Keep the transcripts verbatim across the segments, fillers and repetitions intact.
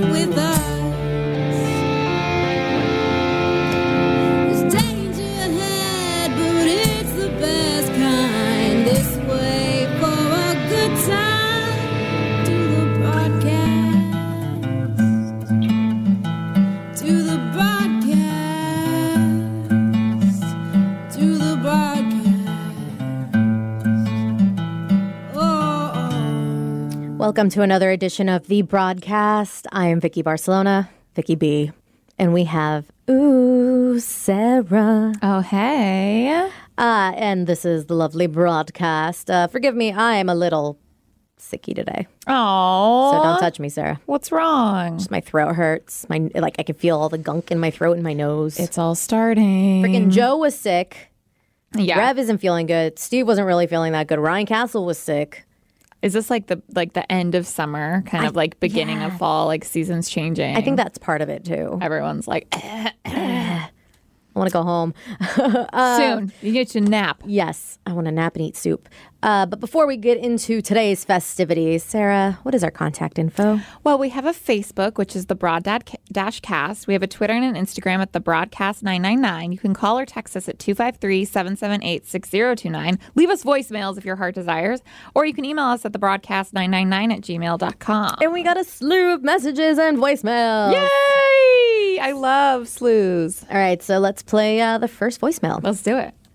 with us. There's danger ahead, but it's the best kind. This way for a good time. To the broadcast. To the broadcast. To the broadcast. Oh, oh. Welcome to another edition of The Broadcast. I am Vicky Barcelona, Vicky B. And we have, ooh, Sarah. Oh, hey. Uh, and this is the lovely Broadcast. Uh, forgive me, I am a little sicky today. Oh. So don't touch me, Sarah. What's wrong? Just my throat hurts. My Like, I can feel all the gunk in my throat and my nose. It's all starting. Freaking Joe was sick. Yeah. Rev isn't feeling good. Steve wasn't really feeling that good. Ryan Castle was sick. Is this like the like the end of summer, kind of like beginning yeah. of fall, like seasons changing? I think that's part of it, too. Everyone's like, I want to go home. Uh, soon. You get to nap. Yes, I want to nap and eat soup. Uh, but before we get into today's festivities, Sarah, what is our contact info? Well, we have a Facebook, which is the Broad Dash Cast. We have a Twitter and an Instagram at the Broadcast nine nine nine. You can call or text us at two five three, seven seven eight, six zero two nine. Leave us voicemails if your heart desires. Or you can email us at the broadcast nine nine nine at gmail dot com. And we got a slew of messages and voicemails. Yay! I love slews. All right, so let's play uh, the first voicemail. Let's do it.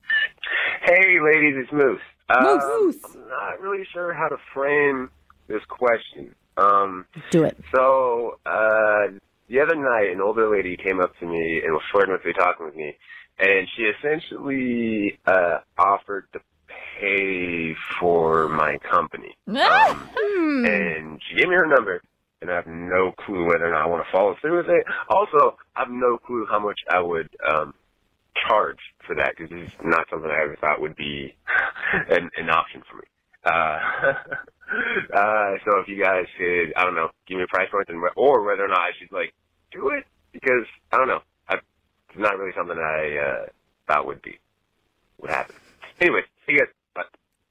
Hey, ladies, it's Moose. Moose. Um, I'm not really sure how to frame this question. Um, Do it. so, uh, the other night, an older lady came up to me and was flirting with me, talking with me, and she essentially uh, offered to pay for my company. Um, and she gave me her number, and I have no clue whether or not I want to follow through with it. Also, I have no clue how much I would um, charge for that, because it's not something I ever thought would be an, an option for me. Uh, uh, so if you guys could, I don't know, give me a price point, and, or whether or not I should, like, do it, because, I don't know, I, it's not really something I uh, thought would be, would happen. Anyway, see you guys. Bye.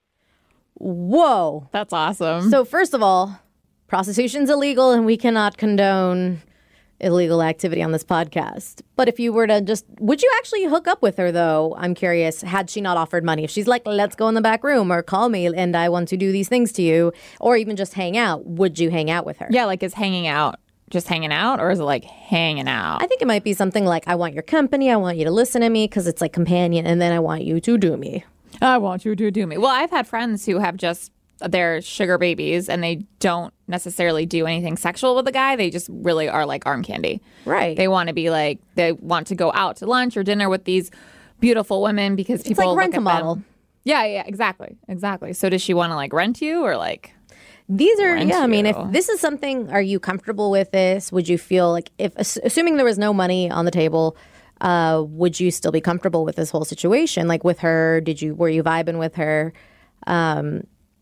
Whoa. That's awesome. So first of all, prostitution's illegal and we cannot condone illegal activity on this podcast. But if you were to just, would you actually hook up with her, though? I'm curious, had she not offered money? If she's like, let's go in the back room or call me and I want to do these things to you, or even just hang out, would you hang out with her? Yeah, like is hanging out just hanging out, or is it like hanging out? I think it might be something like, I want your company, I want you to listen to me because it's like companion, and then I want you to do me. I want you to do me. Well, I've had friends who have just, they're sugar babies and they don't necessarily do anything sexual with the guy. They just really are like arm candy. Right. They want to be like, they want to go out to lunch or dinner with these beautiful women because It's people like rent look a at model. them. Yeah, yeah, exactly. Exactly. So does she want to like rent you or like? These are, Rent yeah, I mean, if you. this is something, are you comfortable with this? Would you feel like, if ass- assuming there was no money on the table, uh, would you still be comfortable with this whole situation? Like with her, did you, were you vibing with her? Um,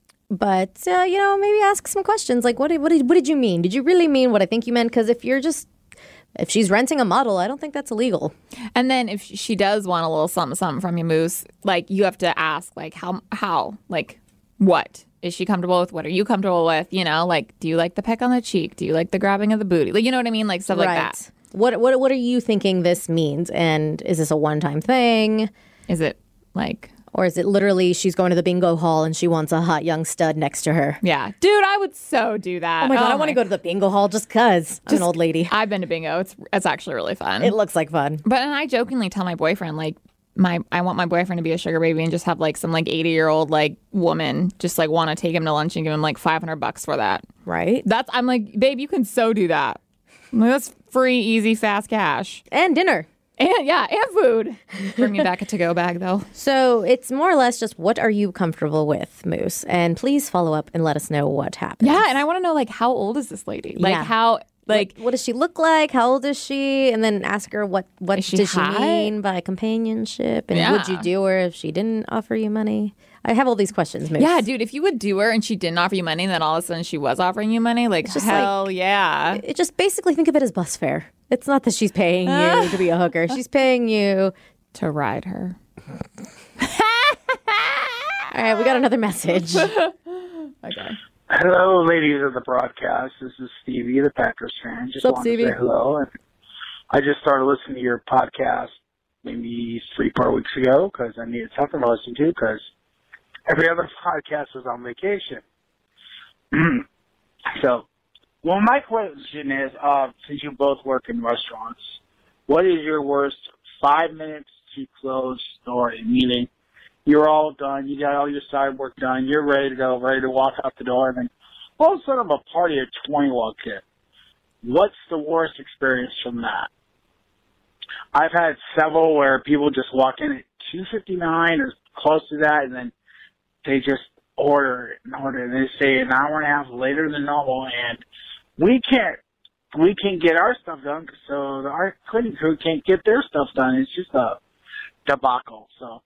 but, uh, you know, maybe ask some questions. Like, what did, what did, what did you mean? Did you really mean what I think you meant? Because if you're just, if she's renting a model, I don't think that's illegal. And then if she does want a little something, something from you, Moose, like you have to ask, like, how, how, like, what? Is she comfortable with? What are you comfortable with? You know, like, do you like the peck on the cheek? Do you like the grabbing of the booty? Like, you know what I mean? Like, stuff like that. What, what, what are you thinking this means? And is this a one-time thing? Is it like... Or is it literally she's going to the bingo hall and she wants a hot young stud next to her? Yeah. Dude, I would so do that. Oh my God, I want to go to the bingo hall just because I'm an old lady. I've been to bingo. It's it's actually really fun. It looks like fun. But and I jokingly tell my boyfriend, like, my I want my boyfriend to be a sugar baby and just have like some like eighty year old like woman just like want to take him to lunch and give him like five hundred bucks for that. Right? That's I'm like, babe, you can so do that. I'm like, that's free, easy, fast cash. And dinner. And yeah, and food. Bring me back a to-go bag though. So it's more or less just, what are you comfortable with, Moose? And please follow up and let us know what happened. Yeah, and I want to know like how old is this lady? Like Yeah. how like what, what does she look like? How old is she? And then ask her what what Is she does she hot? mean by companionship? And Yeah. would you do her if she didn't offer you money? I have all these questions, Moose. yeah, dude, if you would do her and she didn't offer you money and then all of a sudden she was offering you money, like just hell like- yeah. It just basically think of it as bus fare. It's not that she's paying you to be a hooker. She's paying you. To ride her. All right, we got another message. Okay. Hello, ladies of the broadcast. This is Stevie, the Packers fan. Just What's up, wanted Stevie? to say hello. And I just started listening to your podcast maybe three, four weeks ago because I needed something to listen to because every other podcast was on vacation. So, well, my question is, uh, since you both work in restaurants, what is your worst five minutes to close story? Meaning, you're all done, you got all your side work done, you're ready to go, ready to walk out the door, and then all of a sudden a party of twenty walk in. What's the worst experience from that? I've had several where people just walk in at two fifty-nine or close to that, and then they just order it and order it, and they say an hour and a half later than normal, and we can't we can't get our stuff done, so our cleaning crew can't get their stuff done. It's just a debacle. So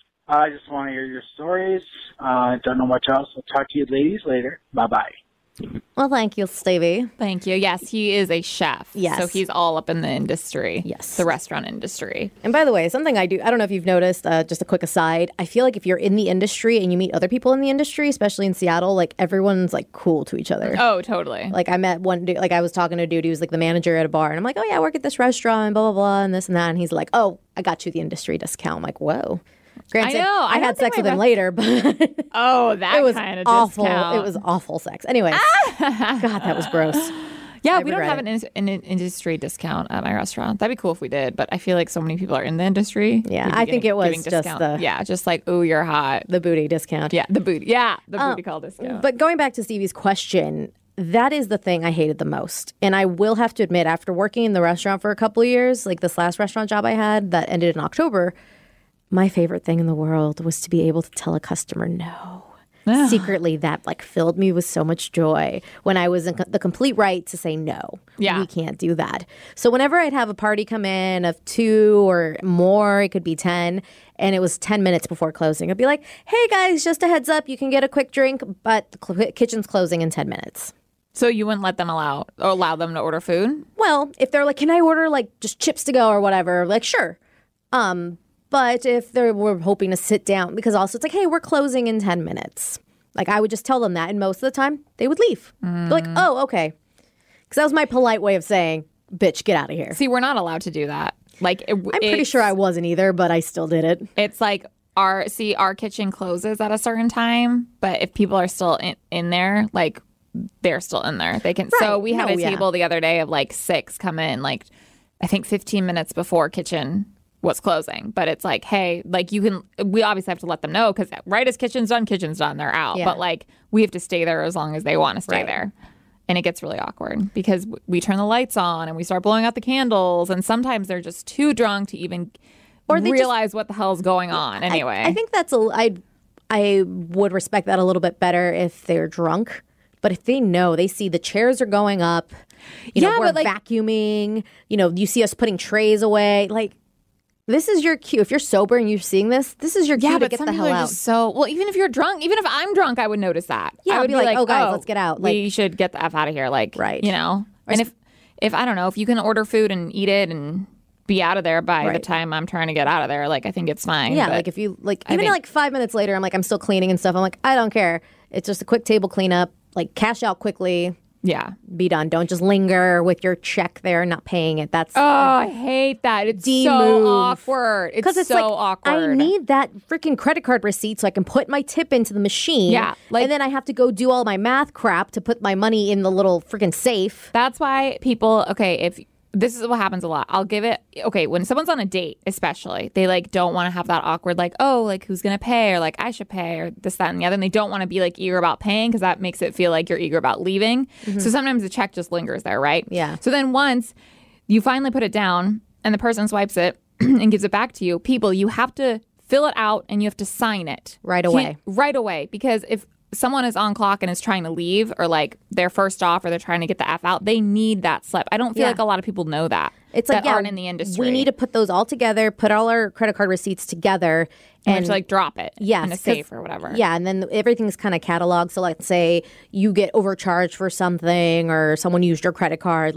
I just want to hear your stories. I uh, don't know much else. I'll talk to you ladies later. Bye-bye. Well, thank you, Stevie. Thank you. Yes, he is a chef. Yes. So he's all up in the industry. Yes. The restaurant industry. And by the way, something I do, I don't know if you've noticed, uh, just a quick aside, I feel like if you're in the industry and you meet other people in the industry, especially in Seattle, like everyone's like cool to each other. Oh, totally. Like I met one dude, like I was talking to a dude who was like the manager at a bar, and I'm like, oh yeah, I work at this restaurant, blah, blah, blah, and this and that. And he's like, oh, I got you the industry discount. I'm like, whoa. Granted, I know. I I, don't had sex think with my him rest- later, but Oh, that it was kind of awful. discount. It was awful sex. Anyways, God, that was gross. Yeah, I we don't regret have it. an, in- an industry discount at my restaurant. That'd be cool if we did, but I feel like so many people are in the industry. Yeah, we'd be I think getting- it was giving just discount. the- Yeah, just like, ooh, you're hot. The booty discount. Yeah, the booty. Yeah, the Oh, booty call discount. But going back to Stevie's question, that is the thing I hated the most. And I will have to admit, after working in the restaurant for a couple of years, like this last restaurant job I had that ended in October, my favorite thing in the world was to be able to tell a customer no. Secretly, that like filled me with so much joy when I was in co- the complete right to say no. Yeah. We can't do that. So whenever I'd have a party come in of two or more, it could be ten, and it was ten minutes before closing, I'd be like, hey guys, just a heads up, you can get a quick drink, but the cl- kitchen's closing in ten minutes. So you wouldn't let them allow or allow them to order food? Well, if they're like, can I order like just chips to go or whatever, like sure. Um, but if they were hoping to sit down, because also it's like, hey, we're closing in ten minutes. Like I would just tell them that, and most of the time they would leave. They're like, oh, okay. Because that was my polite way of saying, bitch, get out of here. See, we're not allowed to do that. Like, it, I'm pretty sure I wasn't either, but I still did it. It's like our see our kitchen closes at a certain time, but if people are still in, in there, like they're still in there. They can. So Right. we had No, a yeah. table the other day of like six come in, like I think fifteen minutes before kitchen was closing. But it's like, hey, like you can. We obviously have to let them know because right as kitchen's done, kitchen's done. They're out. Yeah. But like we have to stay there as long as they want to stay Right. there. And it gets really awkward because w- we turn the lights on and we start blowing out the candles, and sometimes they're just too drunk to even Or they just- realize what the hell's going on. Anyway, I, I think that's a. I I would respect that a little bit better if they're drunk. But if they know, they see the chairs are going up, you know, Yeah, we're but, like- vacuuming, you know, you see us putting trays away. Like, this is your cue. If you're sober and you're seeing this, this is your cue yeah, to but get some the people hell are out. just so well. Even if you're drunk, even if I'm drunk, I would notice that. Yeah, I I'd would be like, "Oh, guys, let's get out." we Like- should get the f out of here. Like, Right. You know, and if if I don't know if you can order food and eat it and be out of there by the Right. time I'm trying to get out of there, like I think it's fine. Yeah, but- like if you like I even think- like five minutes later, I'm like I'm still cleaning and stuff. I'm like I don't care. It's just a quick table cleanup. Like cash out quickly, yeah. be done. Don't just linger with your check there, not paying it. That's Oh, I hate that. It's D-move. so awkward. It's, because it's so like awkward. I need that freaking credit card receipt so I can put my tip into the machine. Yeah, like- and then I have to go do all my math crap to put my money in the little freaking safe. That's why people, okay, if this is what happens a lot. I'll give it, okay, when someone's on a date, especially, they like don't want to have that awkward, like, oh, like who's going to pay or like I should pay or this, that, and the other. And they don't want to be like eager about paying because that makes it feel like you're eager about leaving. So sometimes the check just lingers there, right? Yeah. So then once you finally put it down and the person swipes it and gives it back to you, people, you have to fill it out and you have to sign it. Right Can't- away. Right away. Because if someone is on clock and is trying to leave or like they're first off or they're trying to get the F out, they need that slip. I don't feel Yeah. like a lot of people know that. It's like that yeah, aren't in the industry. We need to put those all together, put all our credit card receipts together, and, and to like drop it Yes, in a 'cause- safe or whatever. Yeah, and then everything's kind of cataloged. So let's say you get overcharged for something or someone used your credit card. Like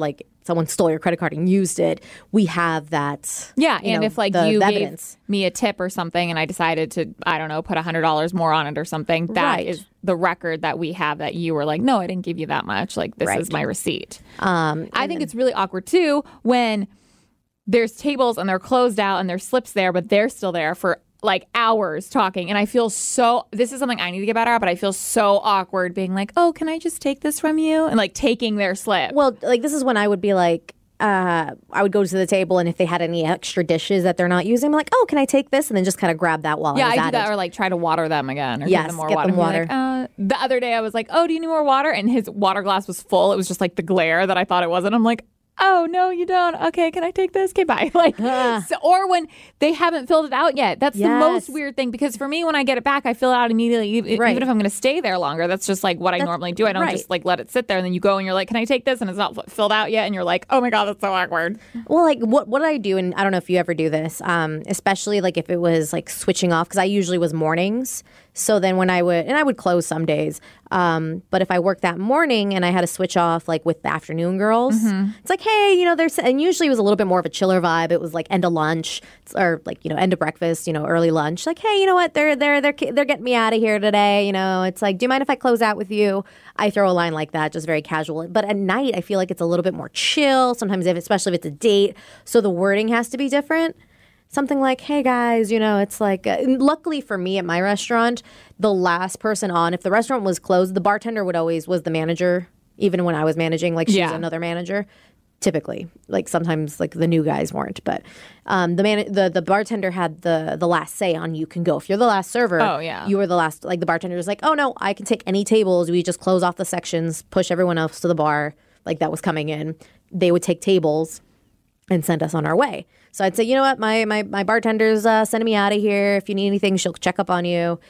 someone stole your credit card and used it, we have that. Yeah, you and know, if like the, you the gave evidence. me a tip or something and I decided to, I don't know, put one hundred dollars more on it or something, that is Right. the record that we have that you were like, no, I didn't give you that much. Like, this Right. is my receipt. Um, I think it's really awkward too when there's tables and they're closed out and there's slips there, but they're still there for like hours talking. And I feel so, this is something I need to get better at, but I feel so awkward being like, oh, can I just take this from you? And like taking their slip. Well, like this is when I would be like, uh, I would go to the table, and if they had any extra dishes that they're not using, I'm like, oh, can I take this? And then just kind of grab that while yeah, I was I do at that, it. or like try to water them again, or Yes, give them more get water. them And be like, uh, the other day, I was like, "Oh, do you need more water?" And his water glass was full. It was just like the glare that I thought it was, and I'm like, "Oh no, you don't. Okay, can I take this? Okay, bye." Like, so, or when they haven't filled it out yet. That's the most Yes. weird thing, because for me, when I get it back, I fill it out immediately, even, Right. even if I'm going to stay there longer. That's just like what I That's- normally do. I don't right. just like let it sit there, and then you go and you're like, "Can I take this?" And it's not f- filled out yet, and you're like, "Oh my god, that's so awkward." Well, like what what I do, and I don't know if you ever do this, um, especially like if it was like switching off, because I usually was mornings. So then when I would, and I would close some days, um, but if I worked that morning and I had to switch off like with the afternoon girls, it's like, hey, you know, there's, and usually it was a little bit more of a chiller vibe. It was like end of lunch or like, you know, end of breakfast, you know, early lunch. Like, hey, you know what? They're they're they're they're getting me out of here today. You know, it's like, do you mind if I close out with you? I throw a line like that, just very casual. But at night, I feel like it's a little bit more chill. Sometimes, if especially if it's a date, so the wording has to be different. Something like, hey guys, you know, it's like, uh, luckily for me at my restaurant, the last person on, if the restaurant was closed, the bartender would always, was the manager, even when I was managing, like she Yeah. was another manager, typically. Like sometimes like the new guys weren't, but um, the man, the, the bartender had the, the last say on you can go. If you're the last server, Oh, yeah. you were the last, like the bartender was like, oh no, I can take any tables. We just close off the sections, push everyone else to the bar, like that was coming in. They would take tables and send us on our way. So I'd say, you know what, my my my bartender's uh, sending me out of here. If you need anything, she'll check up on you.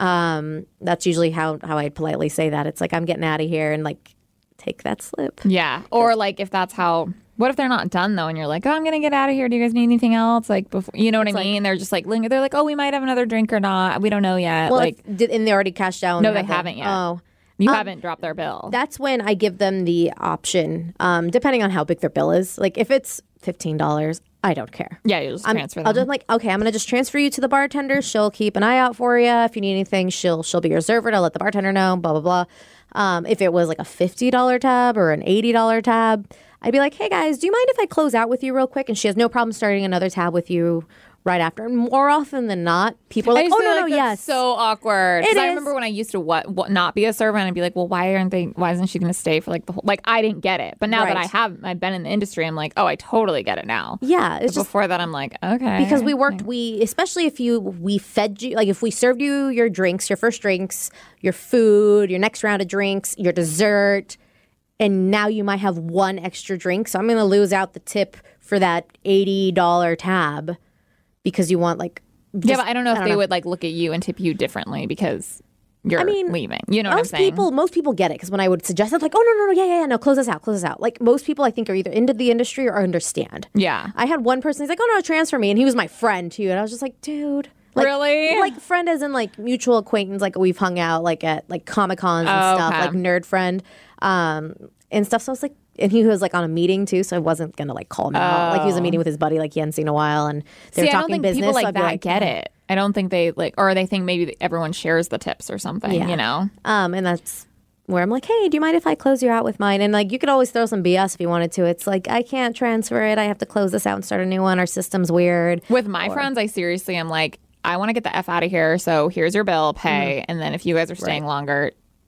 Um, that's usually how how I'd politely say that. It's like, I'm getting out of here, and like take that slip. Yeah. Or like if that's how, what if they're not done though, and you're like, oh, I'm gonna get out of here. Do you guys need anything else? Like before, you know what I like- mean? They're just like linger. They're like, oh, we might have another drink or not. We don't know yet. Well, like if- did, and they already cashed out. and No, they have the- haven't yet. Oh. you um, haven't dropped their bill. That's when I give them the option, um, depending on how big their bill is. Like if it's fifteen dollars, I don't care. yeah, you just I'm, transfer them. I'll just like, okay, I'm gonna just transfer you to the bartender. She'll keep an eye out for you. If you need anything, she'll she'll be your server. I'll let the bartender know. Blah blah blah. Um, if it was like a fifty dollar tab or an eighty dollar tab, I'd be like, hey guys, do you mind if I close out with you real quick? And she has no problem starting another tab with you right after. And more often than not, people are I like, just oh feel no like no that's yes. so awkward. 'Cause It I is. remember when I used to what, what not be a server, and I'd be like, well, why aren't they? Why isn't she going to stay for like the whole? Like I didn't get it, but now that I Right. have, I've been in the industry. I'm like, oh, I totally get it now. Yeah, it's But just before that, I'm like, okay, because we worked we especially if you we fed you, like if we served you your drinks, your first drinks, your food, your next round of drinks, your dessert, and now you might have one extra drink, so I'm going to lose out the tip for that eighty dollar tab because you want like just, yeah, but I don't know if don't they know. would like look at you and tip you differently because you're I mean, leaving. You know what I'm most saying? people most people get it because when I would suggest it, like, oh no no no yeah yeah yeah no close this out close this out, like most people I think are either into the industry or understand. yeah. I had one person, he's like, oh no, transfer me, and he was my friend too, and I was just like, dude. Like, Really? Like friend as in like mutual acquaintance, like we've hung out like at like Comic Cons and Oh, stuff, okay. like nerd friend, um, and stuff. So I was like, and he was like on a meeting too, so I wasn't gonna like call him out. Like he was a meeting with his buddy, like he hadn't seen in a while, and they See, were I don't talking think business. people so like I'd be that get it. I don't think they like, or they think maybe everyone shares the tips or something. Yeah. You know? Um, and that's where I'm like, hey, do you mind if I close you out with mine? And like, you could always throw some B S if you wanted to. It's like, I can't transfer it. I have to close this out and start a new one. Our system's weird. With my friends, I seriously am like, I want to get the F out of here. So here's your bill, pay. Mm-hmm. And then if you guys are staying longer,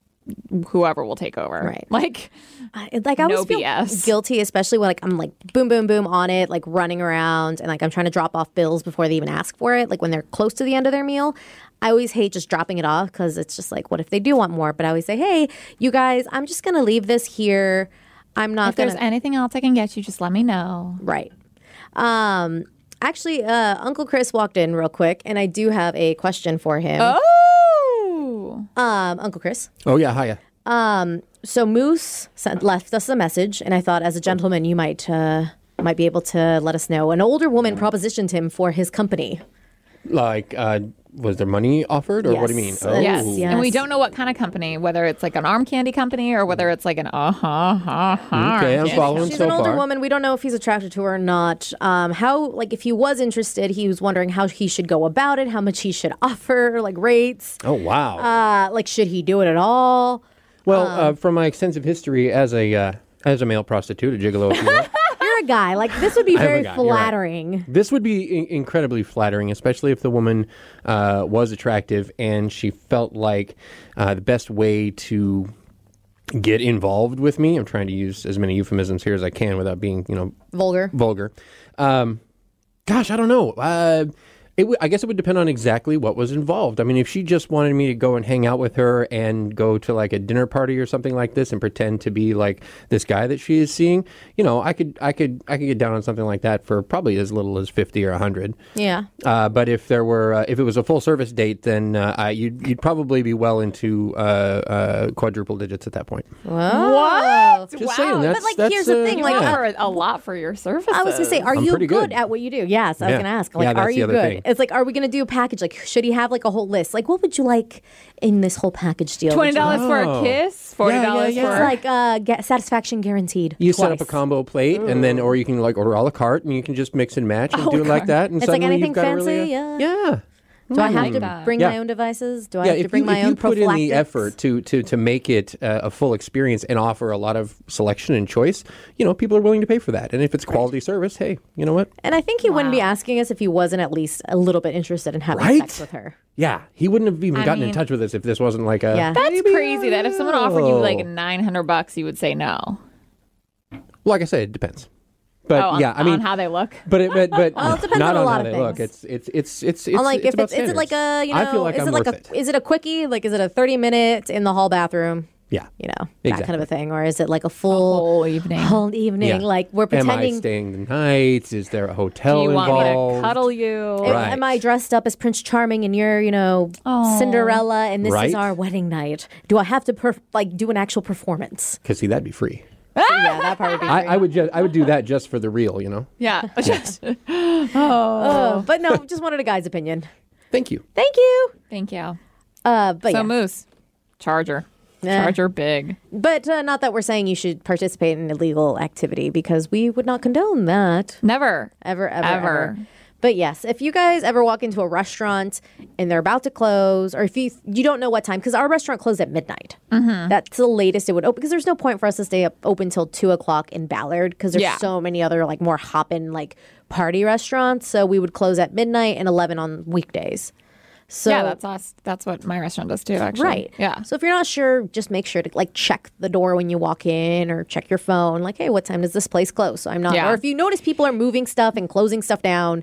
whoever will take over. Right. Like, I, like I always No feel B S. guilty, especially when like I'm like boom, boom, boom on it, like running around, and like I'm trying to drop off bills before they even ask for it. Like when they're close to the end of their meal, I always hate just dropping it off because it's just like, what if they do want more? But I always say, hey, you guys, I'm just gonna leave this here. I'm not if gonna there's anything else I can get you, just let me know. right. Um, actually, uh, Uncle Chris walked in real quick, and I do have a question for him. Oh. Um, Uncle Chris. Oh yeah, hiya. Um, so Moose sent, left us a message, and I thought, as a gentleman, you might uh, might be able to let us know. An older woman propositioned him for his company. Like uh, was there money offered, or what do you mean? Yes. Oh. Yes. Yes. And we don't know what kind of company, whether it's like an arm candy company or whether it's like an uh-huh, uh-huh. Okay, I'm following She's so an older far. woman. We don't know if he's attracted to her or not. Um, how, like, if he was interested, he was wondering how he should go about it, how much he should offer, like rates. Oh, wow. Uh, like, should he do it at all? well, uh, from my extensive history as a uh, as a male prostitute, a gigolo, if you will, You're a guy. Like, this would be I'm a very guy, you're right. flattering. this would be in- incredibly flattering, especially if the woman uh, was attractive and she felt like uh, the best way to get involved with me. I'm trying to use as many euphemisms here as I can without being, you know, Vulgar. vulgar. Um, gosh, I don't know. Uh, it w- I guess it would depend on exactly what was involved. I mean, if she just wanted me to go and hang out with her and go to like a dinner party or something like this and pretend to be like this guy that she is seeing, you know, I could, I could, I could get down on something like that for probably as little as fifty or a hundred. Yeah. Uh, but if there were, uh, if it was a full service date, then uh, I, you'd, you'd probably be well into uh, uh, quadruple digits at that point. What? Just wow. saying, that's, But, like, that's, here's the uh, thing, You like, yeah. offer a lot for your services. I was gonna say, are I'm you pretty good. good. at what you do? Yes, I was Yeah. gonna ask. Yeah, Like, that's are the you other good? thing. It's like, are we gonna do a package? Like, should he have like a whole list? Like, what would you like in this whole package deal? twenty Would you- dollars for a Oh. kiss, forty dollars Yeah, yeah, for It's like uh, get satisfaction guaranteed. You set up a twice. combo plate, and then, or you can like order a la carte, and you can just mix and match and A la do it like carte. that. And It's like suddenly anything you've got a really, fancy, uh, yeah. yeah. Do I have like to that. bring Yeah. my own devices? Do I Yeah, have to if bring you, my if own you put in the prophylactics? effort to to to make it uh, a full experience and offer a lot of selection and choice, you know, people are willing to pay for that. And if it's quality service, hey, you know what? And I think he wouldn't be Wow. asking us if he wasn't at least a little bit interested in having Right? sex with her. Yeah, he wouldn't have even I gotten in mean- touch with us if this wasn't like a. Yeah. That's maybe, crazy that if someone offered you like oh. nine hundred bucks, you would say no. Like I said, it depends. But oh, on, yeah, I mean, on how they look. but it, but but Well, it depends not on a on lot how of they look. things. It's it's it's it's it's, I'm like, it's if about it's is it like a standards. you know, I feel like is I'm it like worth a it. is it a quickie? Like, is it a thirty minute in the hall bathroom? Yeah. You know, that Exactly. kind of a thing, or is it like a full whole evening. whole evening? Yeah. Like we're Am I pretending. staying the night? Is there a hotel Do you want me involved? to cuddle you? Am- Right. Am I dressed up as Prince Charming and you're, you know, Cinderella, and this Right. is our wedding night? Do I have to perf- like do an actual performance? Because see, that'd be free. Yeah, that part would be. I, free. I would just I would do that just for the real, you know. Yeah. Oh, but no, just wanted a guy's opinion. Thank you. Thank you. Thank you. Uh, but So yeah. Moose, Charger. Nah. Charger big. But uh, not that we're saying you should participate in illegal activity, because we would not condone that Never. ever, ever, Ever. ever. But yes, if you guys ever walk into a restaurant and they're about to close, or if you you don't know what time, because our restaurant closed at midnight. Mm-hmm. That's the latest it would open, because there's no point for us to stay up open till two o'clock in Ballard, because there's Yeah. so many other like more hoppin' like party restaurants. So we would close at midnight and eleven on weekdays. So yeah, that's us. That's what my restaurant does too, actually. right. Yeah. So if you're not sure, just make sure to like check the door when you walk in, or check your phone. Like, hey, what time does this place close? So I'm not. Yeah. Or if you notice people are moving stuff and closing stuff down,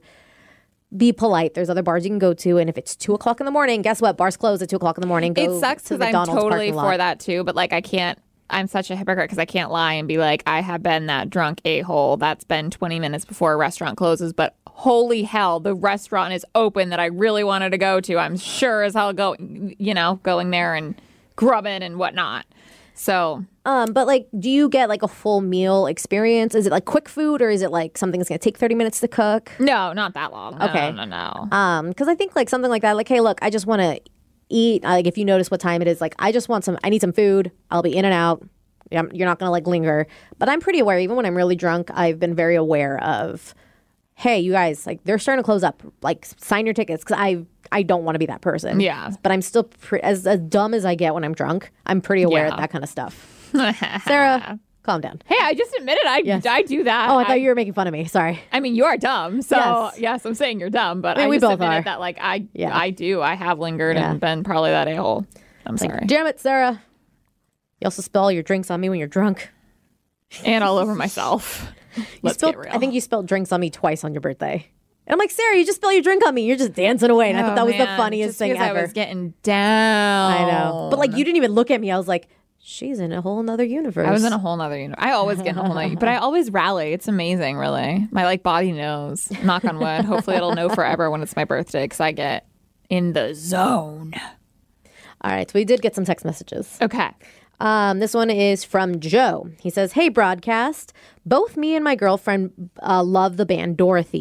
be polite. There's other bars you can go to, and if it's two o'clock in the morning, guess what? Bars close at two o'clock in the morning. Go It sucks to because I'm McDonald's totally parking for lot. that too, but like I can't. I'm such a hypocrite because I can't lie and be like, I have been that drunk a-hole that's been twenty minutes before a restaurant closes, but holy hell, the restaurant is open that I really wanted to go to. I'm sure as hell going, you know, going there and grubbing and whatnot. So Um, but like, do you get like a full meal experience? Is it like quick food, or is it like something that's gonna take thirty minutes to cook? no, not that long. No, Okay. no, no, no. Um, because I think like something like that, like, hey, look, I just want to eat. Like, if you notice what time it is, like, I just want some. I need some food. I'll be in and out. I'm- You're not gonna like linger. But I'm pretty aware. Even when I'm really drunk, I've been very aware of, hey, you guys, like, they're starting to close up. Like, sign your tickets, because I I don't want to be that person. Yeah. But I'm still pre- as as dumb as I get when I'm drunk. I'm pretty aware Yeah. of that kind of stuff. Sarah, calm down. Hey, I just admitted I Yes. I do that. Oh, I thought you were making fun of me. Sorry. I mean, you are dumb. So Yes. yes, I'm saying you're dumb, but I mean, I we just both admitted are. that like I Yeah. I do. I have lingered Yeah. and been probably that a hole. I'm Like, sorry. damn it, Sarah. You also spill all your drinks on me when you're drunk. And all over myself. You Let's spilled, get real. I think you spilled drinks on me twice on your birthday. And I'm like, Sarah, you just spilled your drink on me. You're just dancing away. And I thought that was the Oh, man. funniest Just thing because ever. I was getting down. I know. But like, you didn't even look at me. I was like, she's in a whole nother universe. I was in a whole nother universe. I always get in a whole nother, but I always rally. It's amazing, really. My like body knows. Knock on wood. Hopefully, it'll know forever when it's my birthday because I get in the zone. All right. So we did get some text messages. Okay. Um, this one is from Joe. He says, hey, broadcast. Both me and my girlfriend uh, love the band Dorothy,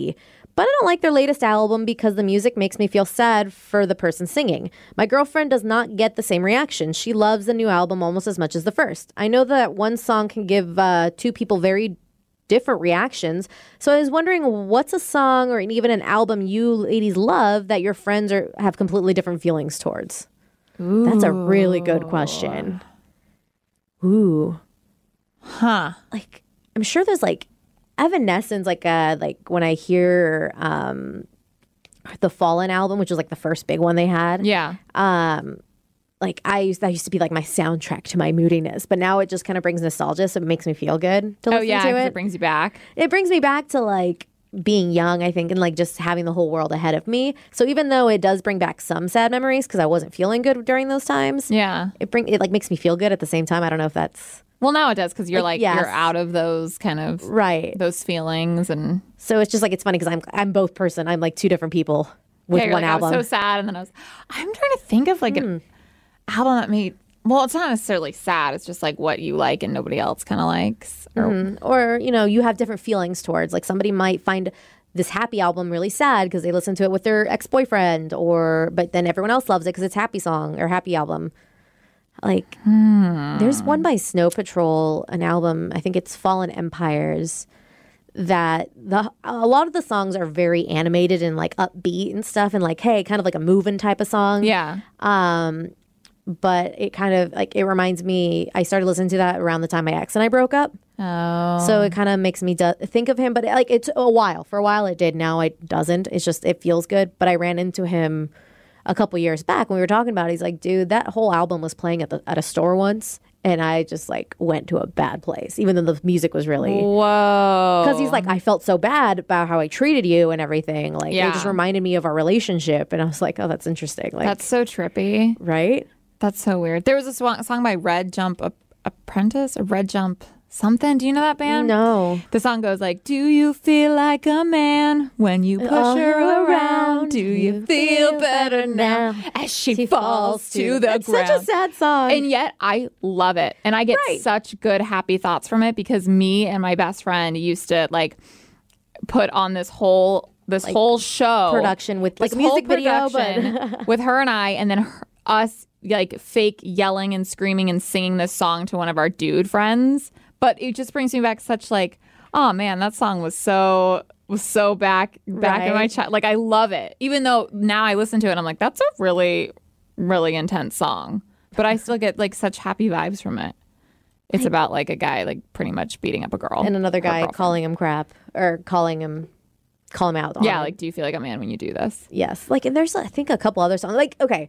But I don't like their latest album because the music makes me feel sad for the person singing. My girlfriend does not get the same reaction. She loves the new album almost as much as the first. I know that one song can give uh, two people very different reactions. So I was wondering, what's a song or even an album you ladies love that your friends are have completely different feelings towards? Ooh. That's a really good question. Ooh. Huh. Like, I'm sure there's like Evanescence, like uh like when I hear um the Fallen album, which was like the first big one they had. Yeah. Um like I used that used to be like my soundtrack to my moodiness, but now it just kind of brings nostalgia, so it makes me feel good to Oh listen yeah, to 'cause it. it brings you back. It brings me back to like being young, I think, and like just having the whole world ahead of me. So even though it does bring back some sad memories because I wasn't feeling good during those times, Yeah. it bring it like makes me feel good at the same time. I don't know if that's Well, now it does because you're Like, like, yes. you're out of those kind of right. those feelings and So it's just like it's funny because I'm I'm both person. I'm like two different people with yeah, you're one like, album. I was so sad, and then I was. I'm trying to think of like an album that made. Well, it's not necessarily sad. It's just like what you like and nobody else kind of likes. Or, Mhm. Or you know, you have different feelings towards. Like somebody might find this happy album really sad because they listen to it with their ex boyfriend, or but then everyone else loves it because it's happy song or happy album. Like there's one by Snow Patrol, an album. I think it's Fallen Empires. That the a lot of the songs are very animated and like upbeat and stuff, and like hey, kind of like a moving type of song. Yeah. Um, but it kind of like it reminds me. I started listening to that around the time my ex and I broke up. Oh. So it kind of makes me do- think of him, but like it's a while. For a while it did. Now it doesn't. It's just it feels good. But I ran into him a couple years back when we were talking about it. He's like, dude, that whole album was playing at the at a store once, and I just like went to a bad place, even though the music was really. Whoa. Because he's like, I felt so bad about how I treated you and everything. Like Yeah. it just reminded me of our relationship, and I was like, oh, that's interesting. Like That's so trippy. right. That's so weird. There was a song, song by Red Jump Ap- Apprentice or Red Jump something. Do you know that band? No. The song goes like, do you feel like a man when you push All her around? around, Do you feel better now as she, falls to the It's ground? such a sad song. And yet I love it. And I get Right. such good, happy thoughts from it because me and my best friend used to like put on this whole this whole show production with like this a music whole video, production but with her and I, and then her, us like fake yelling and screaming and singing this song to one of our dude friends. But it just brings me back such like, oh man, that song was so was so back back in my Right. child. Like I love it, even though now I listen to it, and I'm like, that's a really really intense song. But I still get like such happy vibes from it. It's about like a guy like pretty much beating up a girl and another her guy girlfriend. calling him crap or calling him call him out on Yeah, it. like, do you feel like a man when you do this? Yes. Like, and there's, I think, a couple other songs. Like, okay.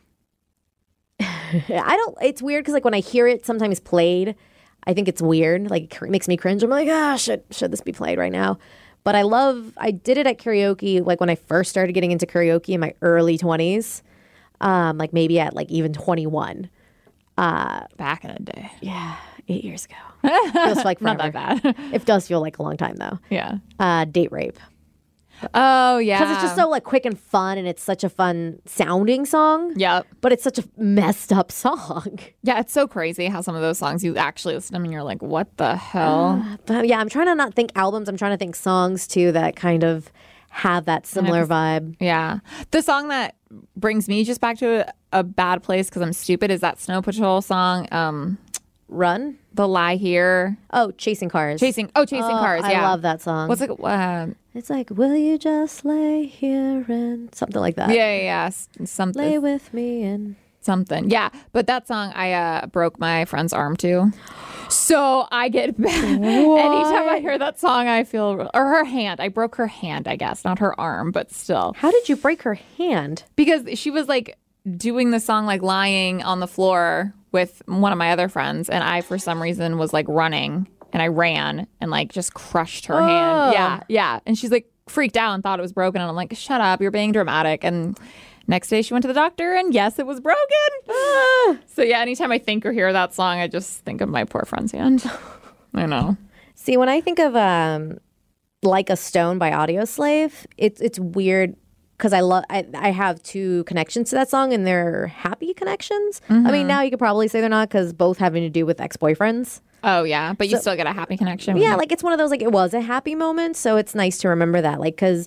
I don't, it's weird because, like, when I hear it sometimes played, I think it's weird. Like, it makes me cringe. I'm like, ah, should, should this be played right now? But I love, I did it at karaoke, like, when I first started getting into karaoke in my early twenties. Um, like, maybe at, like, even twenty-one. Back in the day, Yeah. Eight years ago. Feels like not forever. that bad. It does feel like a long time, though. Yeah. Uh, Date Rape. Oh yeah. Because it's just so, like, quick and fun, and it's such a fun sounding song. Yep. But it's such a messed up song. Yeah, it's so crazy how some of those songs you actually listen to them and you're like, what the hell? But yeah, I'm trying to not think albums. I'm trying to think songs too that kind of have that similar vibe. Yeah. The song that brings me just back to a, a bad place because I'm stupid is that Snow Patrol song, um, Run. The Lie Here. Oh, Chasing Cars. Chasing, oh, Chasing Oh, Cars. Yeah. I love that song. What's it? Uh, It's like, will you just lay here and something like that. yeah, yeah, yeah. S- Something. Lay with me and Something. Yeah. But that song, I uh, broke my friend's arm to. So I get bad. Anytime I hear that song, I feel, or her hand. I broke her hand, I guess, not her arm, but still. how did you break her hand? Because she was like doing the song, like lying on the floor with one of my other friends. And I, for some reason, was like running and I ran and like just crushed her hand. Yeah. Yeah. And she's like freaked out and thought it was broken. And I'm like, shut up. You're being dramatic. And next day she went to the doctor and yes, it was broken. So yeah, anytime I think or hear that song, I just think of my poor friend's hand. I know. See, when I think of um, Like a Stone by Audio Slave, it's it's weird because I love I, I have two connections to that song and they're happy connections. I mean, now you could probably say they're not because both having to do with ex boyfriends. Oh, yeah. But you still get a happy connection. Yeah, like it's one of those, like it was a happy moment. So it's nice to remember that. Like, because,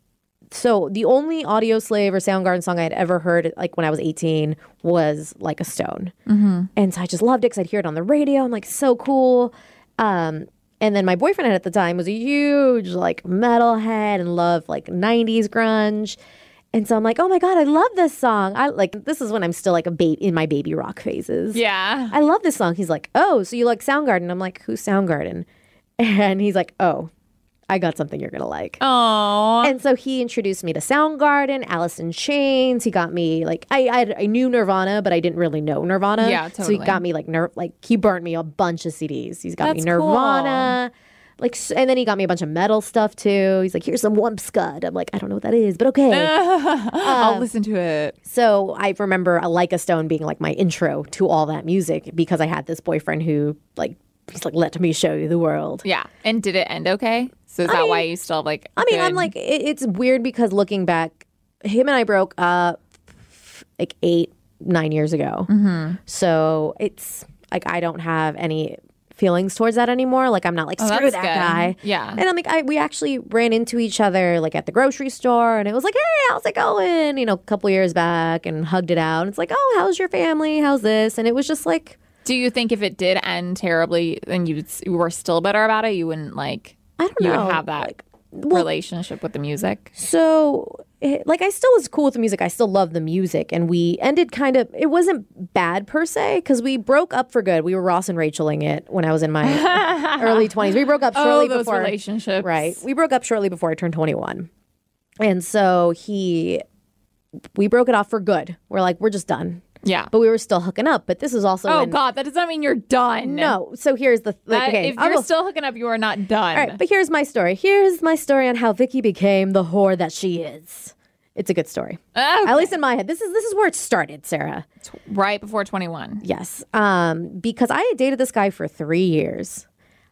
so the only Audio Slave or Soundgarden song I had ever heard, like when I was eighteen, was Like a Stone. Mm-hmm. And so I just loved it because I'd hear it on the radio. I'm like, so cool. Um, and then my boyfriend at the time was a huge, like, metalhead and loved, like, nineties grunge. And so I'm like, oh my God, I love this song. I like, this is when I'm still like a baby in my baby rock phases. Yeah. I love this song. He's like, oh, so you like Soundgarden? I'm like, who's Soundgarden? And he's like, oh, I got something you're going to like. Aww. And so he introduced me to Soundgarden, Alice in Chains. He got me like, I I, I knew Nirvana, but I didn't really know Nirvana. Yeah, So he totally. got me like, Nir- like he burnt me a bunch of C Ds. He's got That's me Nirvana. Like, s- and then he got me a bunch of metal stuff too. He's like, here's some Wump Scud. I'm like, I don't know what that is, but okay. I'll listen to it. So I remember a Like a Stone being like my intro to all that music because I had this boyfriend who like, he's like, let me show you the world. Yeah. And did it end okay? So is that why you still have like I mean, I'm good- like, it, it's weird because looking back, him and I broke up like eight, nine years ago. Mm-hmm. So it's like, I don't have any feelings towards that anymore. Like, I'm not like, Oh, screw that's that good. guy. Yeah. And I'm like, I, we actually ran into each other like at the grocery store and it was like, hey, how's it going? You know, a couple years back and hugged it out. And it's like, oh, how's your family? How's this? And it was just like, Do you think if it did end terribly and you you were still bitter about it, you wouldn't like I don't you know. would have that Like, well, relationship with the music? So, it, like, I still was cool with the music. I still love the music. And we ended kind of, it wasn't bad per se, because we broke up for good. We were Ross and Racheling it when I was in my early twenties. We broke up shortly Oh, those before. relationships. Right. We broke up shortly before I turned twenty-one. And so he, we broke it off for good. We're like, we're just done. Yeah. But we were still hooking up. But this is also Oh when, God, that does not mean you're done. no. So here's the, like, That- okay. if I'll you're go- still hooking up, you are not done. all right, but here's my story. Here's my story on how Vicky became the whore that she is. It's a good story. Okay. At least in my head. This is this is where it started, Sarah. Right before twenty-one. Yes. Um, because I had dated this guy for three years.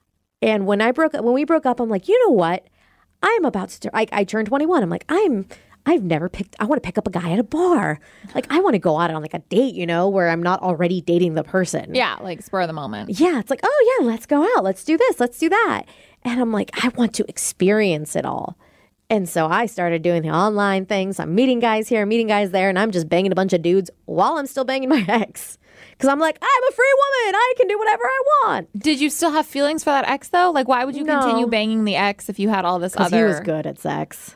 And when I broke up when we broke up, I'm like, you know what? I'm about to I, I turned twenty-one. I'm like, I'm I've never picked I want to pick up a guy at a bar. Like I want to go out on like a date, you know, where I'm not already dating the person. Yeah, like spur of the moment. Yeah, it's like, oh yeah, let's go out. Let's do this. Let's do that. And I'm like, I want to experience it all. And so I started doing the online things. I'm meeting guys here, meeting guys there, and I'm just banging a bunch of dudes while I'm still banging my ex. Because I'm like, I'm a free woman. I can do whatever I want. Did you still have feelings for that ex though? Like, why would you No. continue banging the ex if you had all this Because other? he was good at sex.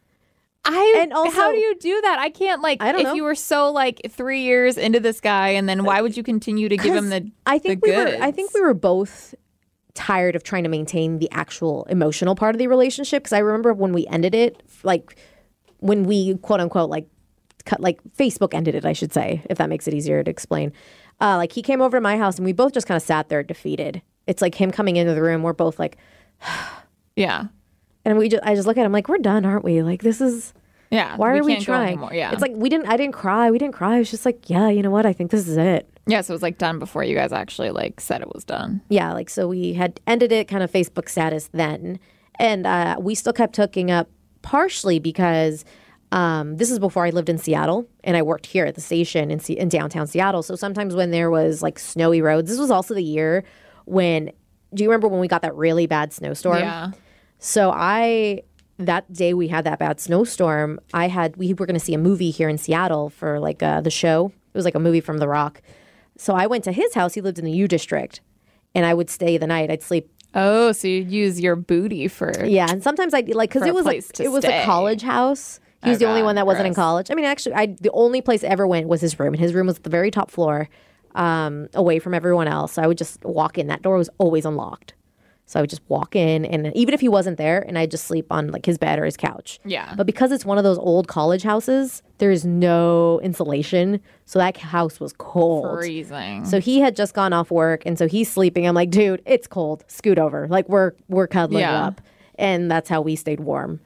I And also- how do you do that? I can't like. I don't if know. you were so like three years into this guy, and then why would you continue to give him the? I think the we were. goods? I think we were both tired of trying to maintain the actual emotional part of the relationship. Because I remember when we ended it, like when we quote unquote like cut, like Facebook ended it. I should say, if that makes it easier to explain. Uh, like he came over to my house and we both just kind of sat there defeated. It's like him coming into the room. We're both like, Yeah. and we just, I just look at him like, we're done, aren't we? Like this is. Yeah. Why are we can't go trying? anymore. Yeah. It's like we didn't. I didn't cry. We didn't cry. It was just like, yeah, you know what? I think this is it. yeah. So it was like done before you guys actually like said it was done. Yeah, like so we had ended it kind of Facebook status then, and uh, we still kept hooking up partially because um, this is before I lived in Seattle and I worked here at the station in, Se- in downtown Seattle. So sometimes when there was like snowy roads, this was also the year when. Do you remember when we got that really bad snowstorm? Yeah. So I that day we had that bad snowstorm. I had we were going to see a movie here in Seattle for like uh, the show. It was like a movie from The Rock. So I went to his house. He lived in the U District, and I would stay the night. I'd sleep. Oh, so you use your booty for Yeah, and sometimes I like because For a it was place like to it was stay. a college house. He was Oh, the only God, one that wasn't in gross. college. I mean, actually, I the only place I ever went was his room, and his room was at the very top floor, um, away from everyone else. So I would just walk in. That door was always unlocked. So I would just walk in, and even if he wasn't there, and I'd just sleep on like his bed or his couch. Yeah. But because it's one of those old college houses, there is no insulation, so that house was cold. freezing. So he had just gone off work, and so he's sleeping. I'm like, dude, it's cold. Scoot over. Like we're we're cuddling Yeah. up, and that's how we stayed warm.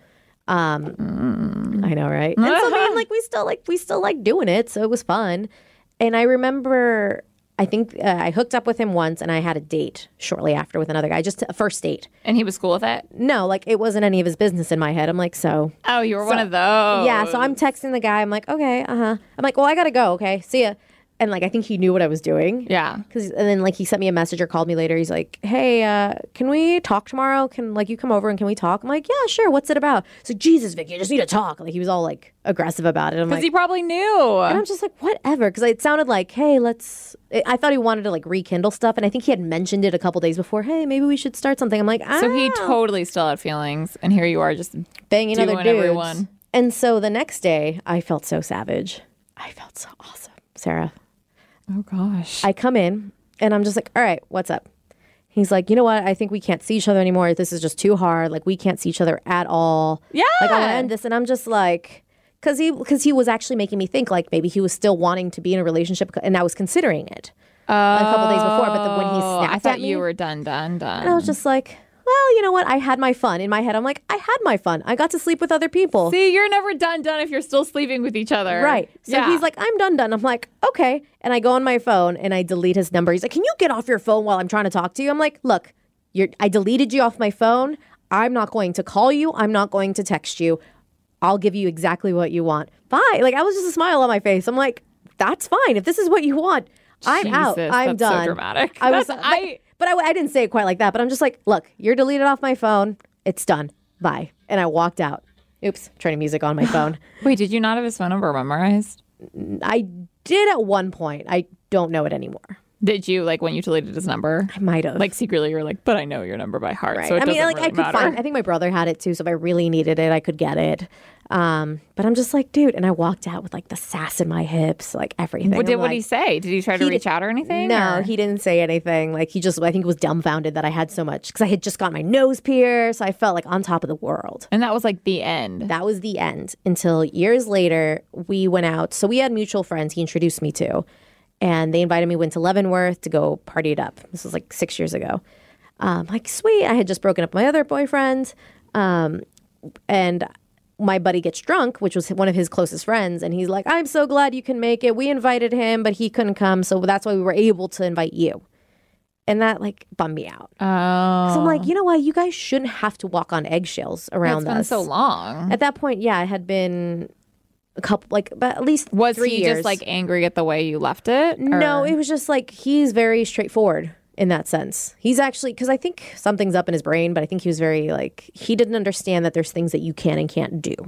Um, I know, right? And so I mean, like we still like we still like doing it, so it was fun. And I remember, I think uh, I hooked up with him once, and I had a date shortly after with another guy, just a first date. and he was cool with it. No, like it wasn't any of his business in my head. I'm like, so Oh, you were one of those. yeah. So I'm texting the guy. I'm like, okay, uh huh. I'm like, well, I gotta go. Okay, see ya. and like I think he knew what I was doing. Yeah. Cause, and then like he sent me a message or called me later. He's like, "Hey, uh, can we talk tomorrow? Can like you come over and can we talk?" I'm like, "Yeah, sure. What's it about?" He's like, "Jesus, Vicky, I just need to talk." Like he was all like aggressive about it. I'm Because like, he probably knew. and I'm just like, whatever. Because it sounded like, "Hey, let's." I thought he wanted to like rekindle stuff, and I think he had mentioned it a couple days before. Hey, maybe we should start something. I'm like, ah, So he totally still had feelings, and here you are just banging doing other dudes. everyone. And so the next day, I felt so savage. I felt so awesome, Sarah. Oh gosh. I come in and I'm just like, all right, what's up? He's like, you know what? I think we can't see each other anymore. This is just too hard. Like we can't see each other at all. Yeah. Like I want to end this. And I'm just like, because he because he was actually making me think like maybe he was still wanting to be in a relationship, and I was considering it Oh, a couple days before. But then when he I snapped thought at me, you were done, done, done. and I was just like, well, you know what? I had my fun. In my head, I'm like, I had my fun. I got to sleep with other people. See, you're never done, done if you're still sleeping with each other. Right. So yeah. he's like, I'm done, done. I'm like, okay. And I go on my phone and I delete his number. He's like, can you get off your phone while I'm trying to talk to you? I'm like, look, you're, I deleted you off my phone. I'm not going to call you. I'm not going to text you. I'll give you exactly what you want. Bye. Like, I was just a smile on my face. I'm like, that's fine. If this is what you want, I'm out. Jesus, I'm that's so done. dramatic. I was, That's- but, I- but I, I didn't say it quite like that. But I'm just like, look, you're deleted off my phone. It's done. Bye. And I walked out. Oops, turning music on my phone. Wait, did you not have his phone number memorized? I did at one point. I don't know it anymore. Did you, like, when you deleted his number? I might have. Like, secretly, you're like, but I know your number by heart, right. so it I mean, doesn't like really I could matter. find. I think my brother had it too. So if I really needed it, I could get it. Um, but I'm just like, dude. And I walked out with like the sass in my hips, like everything. What did I'm what like, did he say? Did he try to he reach did- out or anything? No, or- he didn't say anything. Like he just, I think, was dumbfounded that I had so much because I had just got my nose pierced. I felt like on top of the world. And that was like the end. That was the end until years later we went out. So we had mutual friends he introduced me to, and they invited me went to Leavenworth to go party it up. This was like six years ago. Um, like sweet, I had just broken up with my other boyfriend, um, and my buddy gets drunk, which was one of his closest friends, and he's like, "I'm so glad you can make it. We invited him, but he couldn't come, so that's why we were able to invite you." And that like bummed me out. Oh. So I'm like, you know what? You guys shouldn't have to walk on eggshells around It's been us. so long. At that point, yeah, it had been a couple, like, but at least Was three he years. just like angry at the way you left it? No, or- it was just like he's very straightforward in that sense. He's actually, because I think something's up in his brain, but I think he was very like, he didn't understand that there's things that you can and can't do.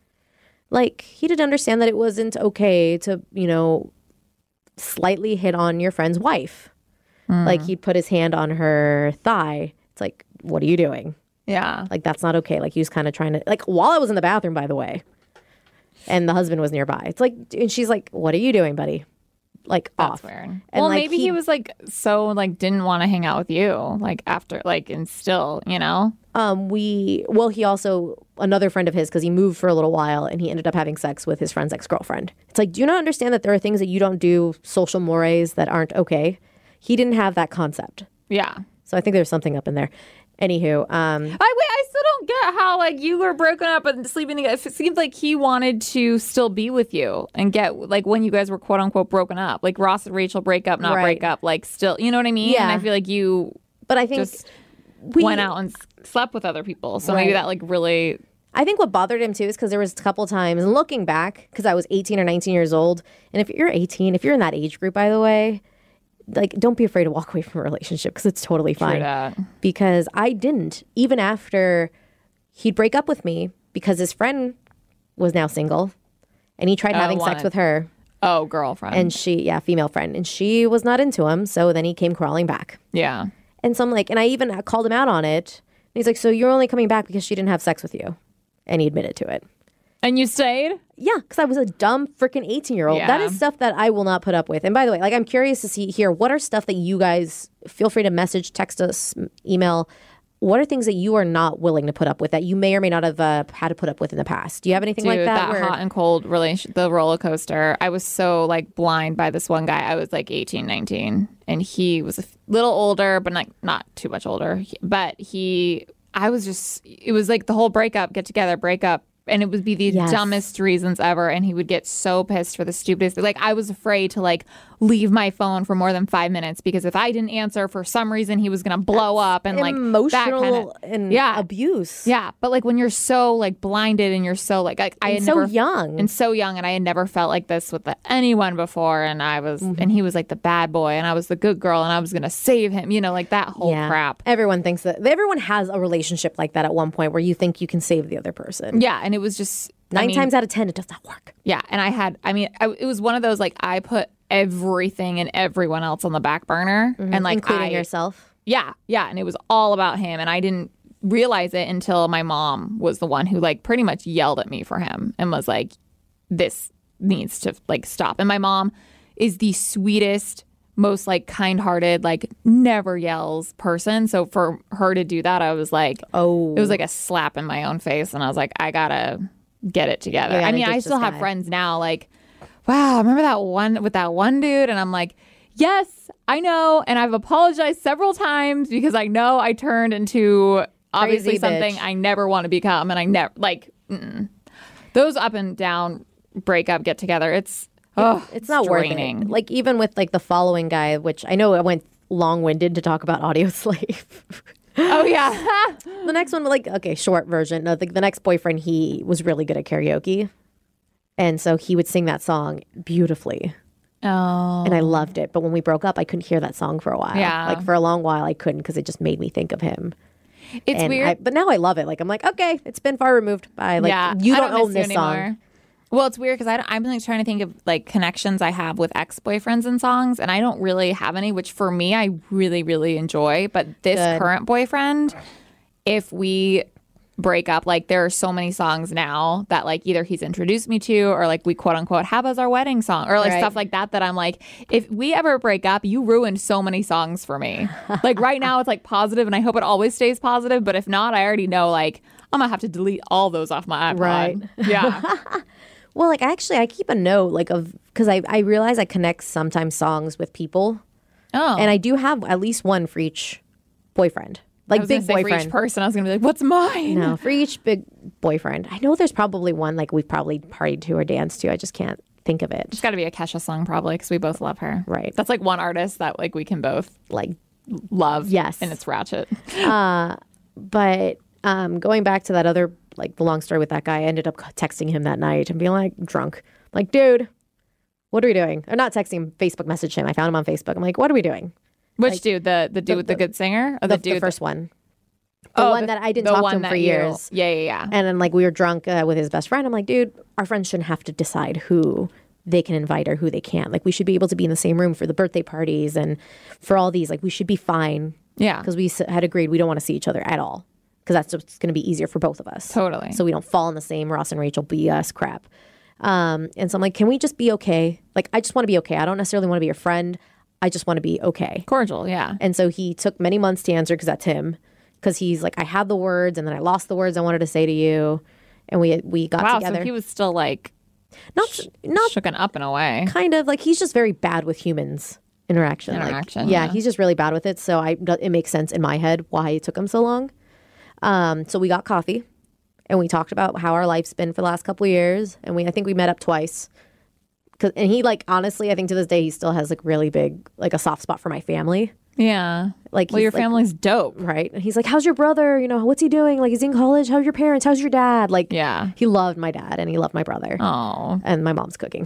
Like, he didn't understand that it wasn't okay to, you know, slightly hit on your friend's wife. Like, he'd put his hand on her thigh. It's like, what are you doing? Yeah. Like, that's not okay. Like, he was kind of trying to, like, while I was in the bathroom, by the way, and the husband was nearby. It's like, and she's like, what are you doing, buddy? Like, That's off. weird. And, well, like, maybe he, was like so like didn't want to hang out with you like after like and still, you know. Um, we, well, he also, another friend of his, because he moved for a little while and he ended up having sex with his friend's ex-girlfriend. It's like, do you not understand that there are things that you don't do, social mores that aren't okay? He didn't have that concept. Yeah. So I think there's something up in there. Anywho, um, I wait. I still don't get how like you were broken up and sleeping together. It seems like he wanted to still be with you and get like when you guys were quote unquote broken up, like Ross and Rachel break up, not Right. break up, like still, you know what I mean? Yeah. And I feel like you but I think just we, went out and s- slept with other people, so Right. maybe that like really. I think what bothered him too is because there was a couple times, and looking back, because I was eighteen or nineteen years old, and if you're eighteen, if you're in that age group, by the way, like don't be afraid to walk away from a relationship because it's totally True fine. that. Because I didn't, even after he'd break up with me because his friend was now single, and he tried Oh, having wanted- sex with her, Oh, girlfriend. and she, yeah, female friend, and she was not into him. So then he came crawling back. yeah. And so I'm like, and I even called him out on it. And he's like, so you're only coming back because she didn't have sex with you. And he admitted to it. And you stayed? Yeah, because I was a dumb freaking eighteen year old. That Yeah. is stuff that I will not put up with. And by the way, like I'm curious to see here, what are stuff that you guys feel free to message, text us, m- email. What are things that you are not willing to put up with that you may or may not have uh, had to put up with in the past? Do you have anything Dude, like that? that where- hot and cold relation, the roller coaster. I was so like blind by this one guy. I was like eighteen, nineteen, and he was a f- little older, but like not too much older. He- But he, I was just, it was like the whole breakup, get together, break up, and it would be the Yes. dumbest reasons ever, and he would get so pissed for the stupidest. Like I was afraid to like leave my phone for more than five minutes because if I didn't answer for some reason, he was gonna blow up and like that Emotional kinda, and yeah. abuse. Yeah, but like when you're so like blinded and you're so like, like I And had so never young. and so young, and I had never felt like this with the, anyone before, and I was Mm-hmm. and he was like the bad boy, and I was the good girl, and I was gonna save him, you know, like that whole crap. Everyone thinks that everyone has a relationship like that at one point where you think you can save the other person. Yeah, and it was just Nine I mean, times out of ten, it does not work. Yeah, and I had, I mean, I, it was one of those like I put everything and everyone else on the back burner, and like including I, yourself. Yeah, yeah, and it was all about him, and I didn't realize it until my mom was the one who like pretty much yelled at me for him and was like, "This needs to like stop." And my mom is the sweetest, most like kind-hearted, like never yells person. So for her to do that, I was like, Oh. it was like a slap in my own face, and I was like, I gotta get it together. You gotta I mean, ditch I this still have guy. friends now, like, wow, remember that one with that one dude? And I'm like, yes, I know, and I've apologized several times because I know I turned into obviously Crazy something bitch. I never want to become, and I never like mm-mm. those up and down breakup get together. It's oh, It's not worth draining. it. Like even with like the following guy, which I know I went long winded to talk about Audio Slave. Oh yeah, The next one, like, okay, short version. No, the, the next boyfriend, he was really good at karaoke. And so he would sing that song beautifully. oh And I loved it. But when we broke up, I couldn't hear that song for a while. Yeah. Like for a long while, I couldn't because it just made me think of him. it's and weird. I, but now I love it. Like, I'm like, okay, it's been far removed. Bye. Like, yeah, you I don't, miss own you this song. anymore. Well, it's weird because I'm like trying to think of like connections I have with ex-boyfriends and songs, and I don't really have any, which for me I really really enjoy. But this Good. current boyfriend, if we break up, like there are so many songs now that like either he's introduced me to or like we quote unquote have as our wedding song or like Right. stuff like that that I'm like, if we ever break up, you ruined so many songs for me. Like right now it's like positive and I hope it always stays positive, but if not, I already know like I'm gonna have to delete all those off my iPod. Right. Yeah. Well, like actually, I keep a note like of because I I realize I connect sometimes songs with people, Oh. and I do have at least one for each boyfriend, I like was gonna big say for boyfriend. each person, I was gonna be like, "What's mine?" No, for each big boyfriend. I know there's probably one like we've probably partied to or danced to. I just can't think of it. It's got to be a Kesha song probably because we both love her. Right. That's like one artist that like we can both Like, love. Yes. and it's Ratchet. but um, going back to that other like the long story with that guy, I ended up texting him that night and being like drunk, like, dude, what are we doing? Or not texting him, Facebook messaged him. I found him on Facebook. I'm like, what are we doing? Which dude? The the dude with the, good singer or the, The, dude the first one. The oh, one the- that I didn't the talk one to him that for you- years. Yeah, yeah, yeah. And then like we were drunk uh, with his best friend. I'm like, dude, our friends shouldn't have to decide who they can invite or who they can't. Like we should be able to be in the same room for the birthday parties and for all these. Like we should be fine Yeah. because we s- had agreed we don't want to see each other at all because that's just going to be easier for both of us. Totally. So we don't fall in the same Ross and Rachel B S crap. Um, and so I'm like, can we just be okay? Like I just want to be okay. I don't necessarily want to be your friend. I just want to be okay. Cordial. Yeah. And so he took many months to answer because that's him. Because he's like, I had the words and then I lost the words I wanted to say to you. And we we got Wow. together. So he was still like not not shooken up in a way. kind of like he's just very bad with humans interaction. Like, Interaction, yeah, yeah. he's just really bad with it. So I it makes sense in my head why it took him so long. Um, so we got coffee and we talked about how our life's been for the last couple of years. And we I think we met up twice. Cause, and he like honestly, I think to this day he still has like really big like a soft spot for my family. Yeah. Like Well, he's, your like, family's dope. right? And he's like, "How's your brother? You know, what's he doing? Like, is he in college? How's your parents? How's your dad?" Like, Yeah. he loved my dad and he loved my brother, Oh. and my mom's cooking.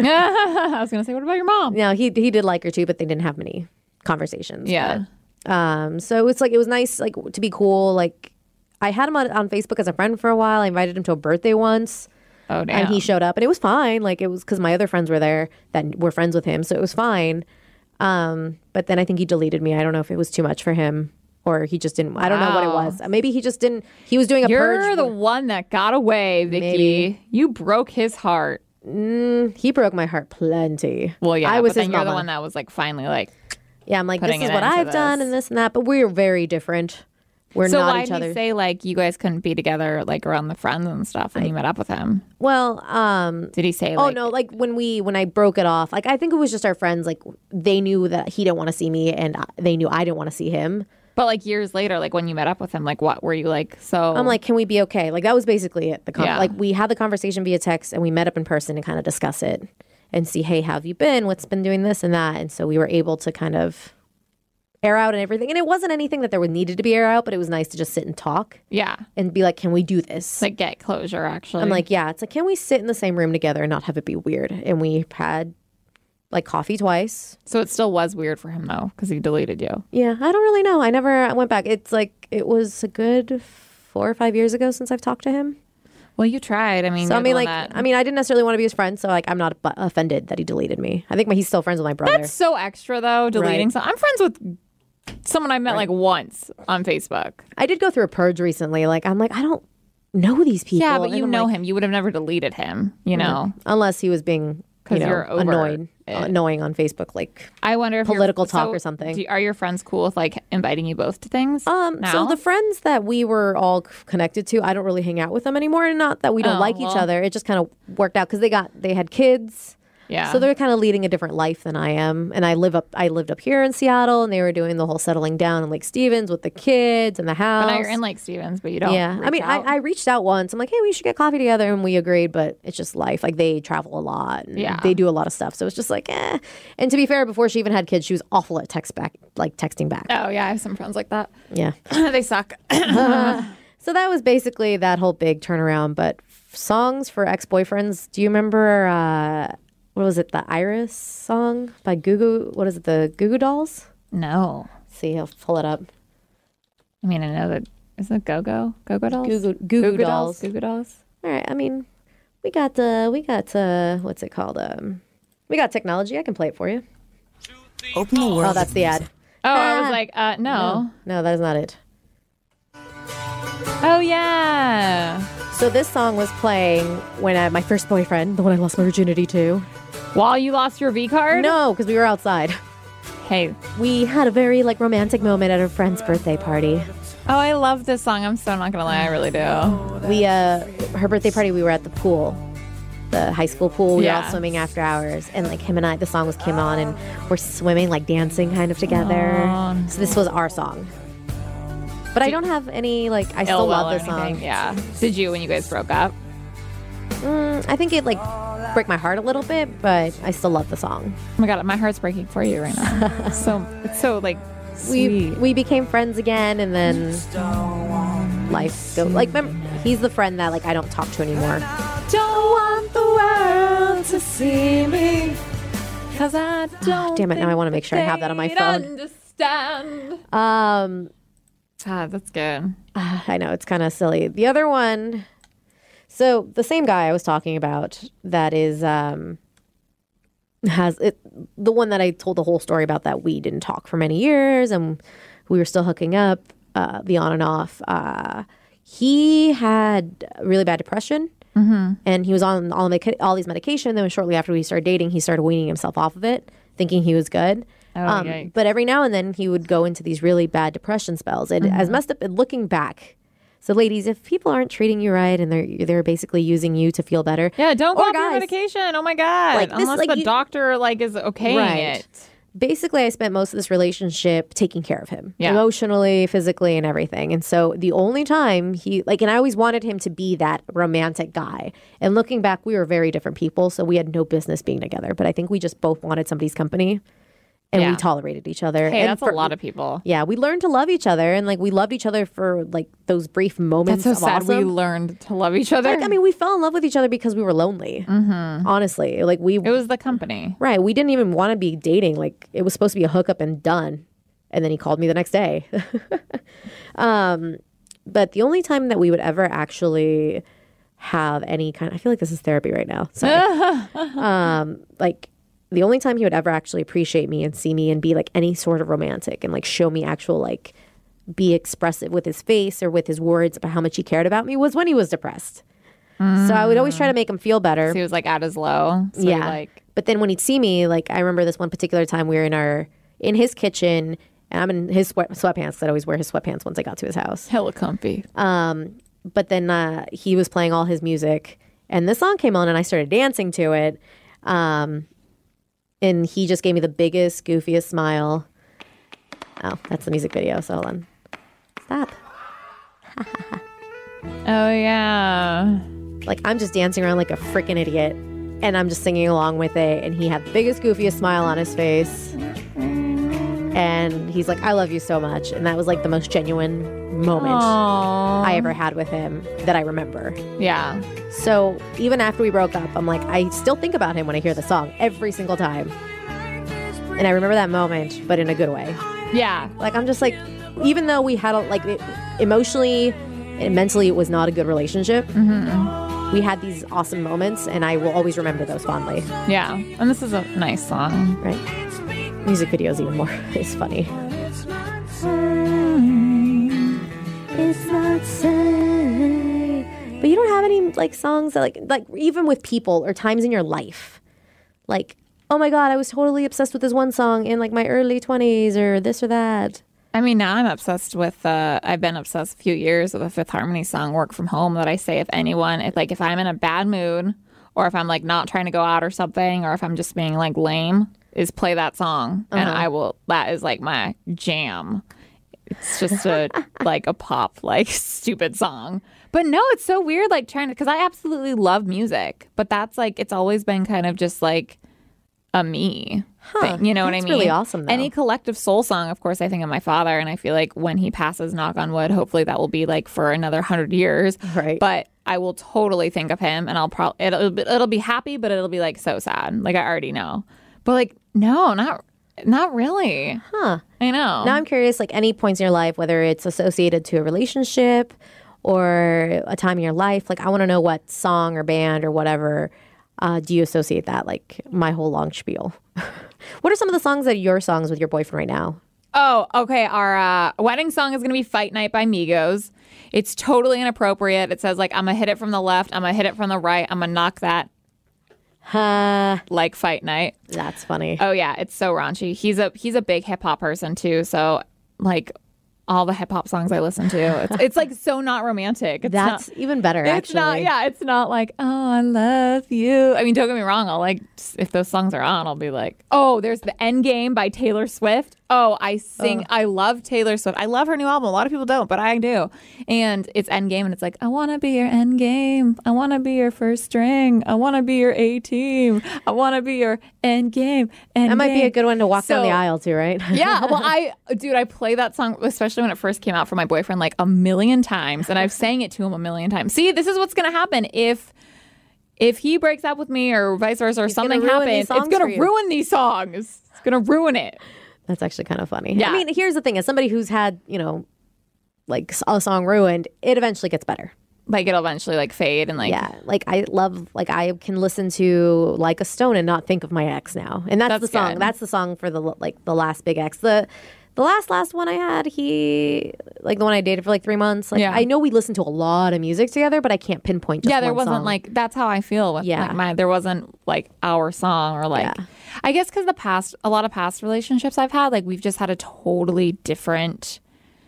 I was gonna say, what about your mom? Now he he did like her too, but they didn't have many conversations. Yeah. But, um. So it's like it was nice, like to be cool. Like, I had him on, on Facebook as a friend for a while. I invited him to a birthday once, Oh damn. and he showed up, and it was fine. Like it was because my other friends were there that were friends with him, so it was fine. Um. But then I think he deleted me. I don't know if it was too much for him. Or he just didn't. I don't know what it Wow. was. Maybe he just didn't. He was doing a You're purge. the one that got away, Vicky. Maybe. You broke his heart. He broke my heart plenty. Well, yeah. I was but his then you're mama. the one that was like finally like. Yeah, I'm like, this putting is it what into I've done this. and this and that. But we're very different. We're So not why each did other. he say like you guys couldn't be together like around the friends and stuff when you met up with him? well, um, Did he say oh like? no, like when we when I broke it off, like I think it was just our friends. Like they knew that he didn't want to see me, and I- they knew I didn't want to see him. But like years later, like when you met up with him, like what were you like? So I'm like, can we be okay? Like that was basically it. The con- Yeah. like we had the conversation via text and we met up in person and kind of discuss it and see, hey, how have you been? What's been doing this and that? And so we were able to kind of air out and everything. And it wasn't anything that there would needed to be air out, but it was nice to just sit and talk yeah, and be like, can we do this? like get closure. Actually, I'm like, yeah, it's like, can we sit in the same room together and not have it be weird? And we had like coffee twice. so it still was weird for him though because he deleted you. Yeah, I don't really know. I never went back. It's like, it was a good four or five years ago since I've talked to him. Well, you tried. I mean, So I you're the mean, one like, that- I mean, I didn't necessarily want to be his friend, so like, I'm not bu- offended that he deleted me. I think my, he's still friends with my brother. that's so extra though. Deleting. Right. So I'm friends with someone I met like once on Facebook. I did go through a purge recently. Like, I'm like, I don't know these people. Yeah, but And you I'm know like, him. You would have never deleted him. You know. unless he was being, you 'Cause know, you're over annoyed, it. annoying on Facebook. Like, I wonder if you're- Political talk so or something. do- are your friends cool with like inviting you both to things? um, now? so the friends that we were all c- connected to, I don't really hang out with them anymore. And not that we don't Oh, like each well. other. It just kind of worked out because they got they had kids. yeah. So they're kind of leading a different life than I am. And I live up I lived up here in Seattle and they were doing the whole settling down in Lake Stevens with the kids and the house. But now you're in Lake Stevens, but you don't. yeah. I reach mean, I, out? I reached out once. I'm like, hey, we should get coffee together. And we agreed, but it's just life. Like they travel a lot. And Yeah. they do a lot of stuff. So it's just like, eh. And to be fair, before she even had kids, she was awful at text back, like texting back. Oh yeah, I have some friends like that. Yeah. They suck. So that was basically that whole big turnaround. But f- songs for ex-boyfriends. Do you remember, uh, what was it? The Iris song by Goo Goo. What is it? The Goo Goo Dolls? No, See, I'll pull it up. I mean I know that. Is it Go Go Go Go Dolls? Goo Goo, Goo Goo Dolls. Goo Goo Dolls. All right. I mean, we got uh, we got uh, what's it called? Um, we got technology. I can play it for you. Open the world. Oh, that's the ad. Oh, I Ah. was like, uh, no. No, that is not it. Oh yeah. So this song was playing when I, my first boyfriend, the one I lost my virginity to. While you lost your V card. No, because we were outside. Hey. We had a very like romantic moment at a friend's birthday party. Oh, I love this song. I'm so not gonna lie, I really do. We uh, her birthday party. We were at the pool, the high school pool. We were Yeah. all swimming after hours, and like him and I, the song was came on, and we're swimming, like dancing, kind of together. Aw. So this was our song. But I don't have any like. I still Ill will love or this anything. song. Yeah. Did you when you guys broke up? Mm, I think it like break my heart a little bit, but I still love the song. Oh my god, my heart's breaking for you right now. so it's so like We sweet. we became friends again, and then life go like. Remember, he's the friend that like I don't talk to anymore. don't want the world to see me, cause I don't. Damn it! Now I want to make sure I have that on my phone. Understand. Um, God, that's good. I know it's kind of silly. The other one, so the same guy I was talking about that is um has it the one that I told the whole story about that we didn't talk for many years and we were still hooking up, uh, the on and off. Uh, he had really bad depression. Mm-hmm. And he was on all, medica- all these medication. Then shortly after we started dating, he started weaning himself off of it, thinking he was good. Oh, Um, yikes. but every now and then he would go into these really bad depression spells. And Mm-hmm. as messed up, and looking back, so ladies, if people aren't treating you right and they're they're basically using you to feel better, Yeah, don't go Or off your guys. medication. Oh my god! Like, this- Unless like, the you- doctor like is okaying Right. it. basically I spent most of this relationship taking care of him Yeah. emotionally, physically, and everything. And so the only time he like, and I always wanted him to be that romantic guy. And looking back, we were very different people, so we had no business being together. But I think we just both wanted somebody's company, and Yeah. we tolerated each other. Hey, and that's for- a lot of people. Yeah, we learned to love each other, and like we loved each other for like those brief moments. That's so of sad. We awesome. learned to love each other. Like, I mean, we fell in love with each other because we were lonely. Mm-hmm. Honestly, like we it was the company. Right. We didn't even want to be dating. Like it was supposed to be a hookup and done. And then he called me the next day. um, but the only time that we would ever actually have any kind I feel like this is therapy right now. Sorry. um, like the only time he would ever actually appreciate me and see me and be like any sort of romantic and like show me actual like be expressive with his face or with his words about how much he cared about me was when he was depressed. So I would always try to make him feel better. So he was like at his low. So Yeah. He, like But then when he'd see me, like I remember this one particular time we were in our in his kitchen and I'm in his sweat, sweatpants 'cause I'd always wear his sweatpants once I got to his house. hella comfy. Um, but then uh, he was playing all his music and this song came on and I started dancing to it. Um, and he just gave me the biggest, goofiest smile. Oh, that's the music video. So hold on. Stop. Oh, yeah. Like, I'm just dancing around like a freaking idiot. And I'm just singing along with it. And he had the biggest, goofiest smile on his face. And he's like, I love you so much. And that was like the most genuine moment Aww. I ever had with him that I remember. Yeah. So even after we broke up, I'm like, I still think about him when I hear the song every single time. And I remember that moment, but in a good way. Yeah. Like, I'm just like, even though we had, a, like, it, emotionally and mentally, it was not a good relationship. Mm-hmm. We had these awesome moments, and I will always remember those fondly. Yeah. And this is a nice song. Right? Music videos even more. It's funny. It's not safe. But you don't have any, like, songs that, like, like, even with people or times in your life. Like, oh my God, I was totally obsessed with this one song in, like, my early twenties or this or that. I mean, now I'm obsessed with, uh, I've been obsessed a few years with a Fifth Harmony song, Work From Home, that I say if anyone, if like if I'm in a bad mood or if I'm like not trying to go out or something, or if I'm just being like lame, is play that song. Uh-huh. And I will, that is like my jam. It's just a, like a pop, like stupid song. But no, it's so weird, like trying to, because I absolutely love music, but that's like, it's always been kind of just like a me. Huh, thing, you know what I that's mean? really awesome, though. Any collective soul song, of course, I think of my father, and I feel like when he passes, knock on wood, hopefully that will be like for another hundred years. Right. But I will totally think of him, and I'll probably it'll it'll be happy, but it'll be like so sad. Like I already know. But like no, not not really. Huh. I know. Now I'm curious, like, any points in your life, whether it's associated to a relationship or a time in your life. Like, I want to know what song or band or whatever uh, do you associate that, like, my whole long spiel. What are some of the songs that are your songs with your boyfriend right now? Oh, okay. Our uh, wedding song is going to be Fight Night by Migos. It's totally inappropriate. It says, like, I'm going to hit it from the left. I'm going to hit it from the right. I'm going to knock that. Uh, like Fight Night. That's funny. Oh, yeah. It's so raunchy. He's a he's a big hip hop person, too. So, like, all the hip hop songs I listen to, it's, it's like so not romantic. It's That's not, even better, it's actually. Not, yeah, it's not like, oh, I love you. I mean, don't get me wrong. I'll like, if those songs are on, I'll be like, oh, there's The End Game by Taylor Swift. Oh, I sing. I love Taylor Swift. I love her new album. A lot of people don't, but I do. And it's End Game, and it's like, I want to be your end game. I want to be your first string. I want to be your A team. I want to be your end game. End that might game. be a good one to walk So, down the aisle to, right? Yeah. Well, I, dude, I play that song, especially when it first came out for my boyfriend, like a million times, and I've sang it to him a million times. See, this is what's going to happen if. If he breaks up with me or vice versa or He's something gonna ruin these happens, it's songs for going to you. ruin these songs. It's going to ruin it. That's actually kind of funny. Yeah. I mean, here's the thing. As somebody who's had, you know, like a song ruined, it eventually gets better. Like it'll eventually like fade and like Yeah. Like I love, like I can listen to Like a Stone and not think of my ex now. And that's, That's the song. good. That's the song for the, like the last big ex. The, the last, last one I had, he, like the one I dated for like three months. Like Yeah. I know we listened to a lot of music together, but I can't pinpoint just yeah, there one wasn't song. like that's how I feel with Yeah. like my there wasn't like our song or like Yeah. I guess because the past a lot of past relationships I've had like we've just had a totally different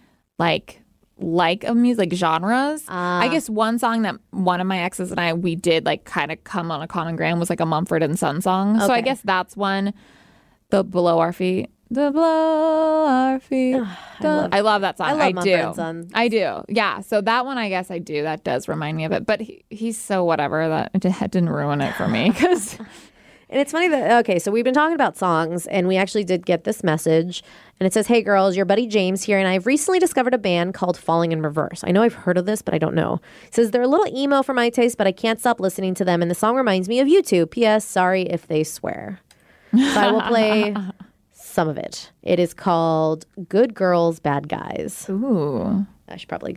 like like of music like genres. I guess one song that one of my exes and I we did like kind of come on a common ground was like a Mumford and Son song. So I Okay. guess that's one. The Below Our Feet. The Below Our Feet. I, love, I love that song. I love I Mumford do. and Sons. I do. Yeah. So that one, I guess I do. That does remind me of it. But he, he's so whatever that it didn't ruin it for me because And it's funny that, okay, so we've been talking about songs, and we actually did get this message, and it says, hey girls, your buddy James here, and I've recently discovered a band called Falling in Reverse. I know I've heard of this, but I don't know. It says, they're a little emo for my taste, but I can't stop listening to them, and the song reminds me of you two. P S. Sorry if they swear. So I will play some of it. It is called Good Girls, Bad Guys. ooh, I should probably,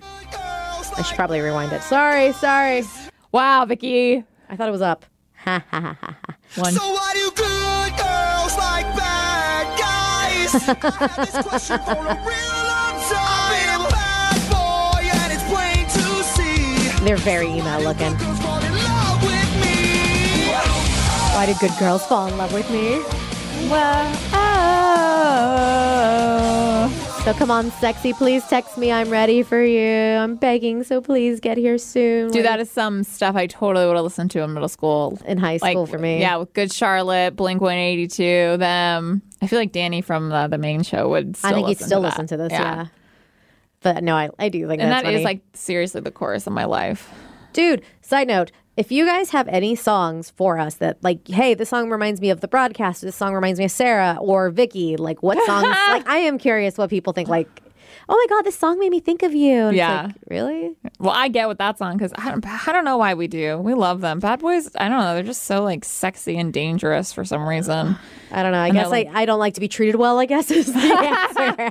I should probably rewind it. Sorry, sorry. wow, Vicky. I thought it was up. Ha ha ha ha ha. One. So why do good girls like bad guys? I had this question for a real long time. I've been a bad boy and it's plain to see. They're very emo looking. Girls fall in love with me. Why do good girls fall in love with me? Well, oh. So come on, sexy, please text me. I'm ready for you. I'm begging, so please get here soon. Dude, that is some stuff I totally would have listened to in middle school. In high school for me. Yeah, with Good Charlotte, Blink one eighty-two, them. I feel like Danny from the, the main show would still I think he'd listen still to listen that. to this, yeah. But no, I, I do think And that's that is funny. like seriously the chorus of my life. Dude, side note, if you guys have any songs for us that, like, hey, this song reminds me of the broadcast, this song reminds me of Sarah or Vicky, like, what songs? Like, I am curious what people think, like, oh my God, this song made me think of you. And Yeah. It's like, really? Well, I get with that song because I don't, I don't know why we do. We love them. Bad Boys, I don't know. They're just so like sexy and dangerous for some reason. I don't know. I And guess they're I, I don't like to be treated well, I guess is the answer.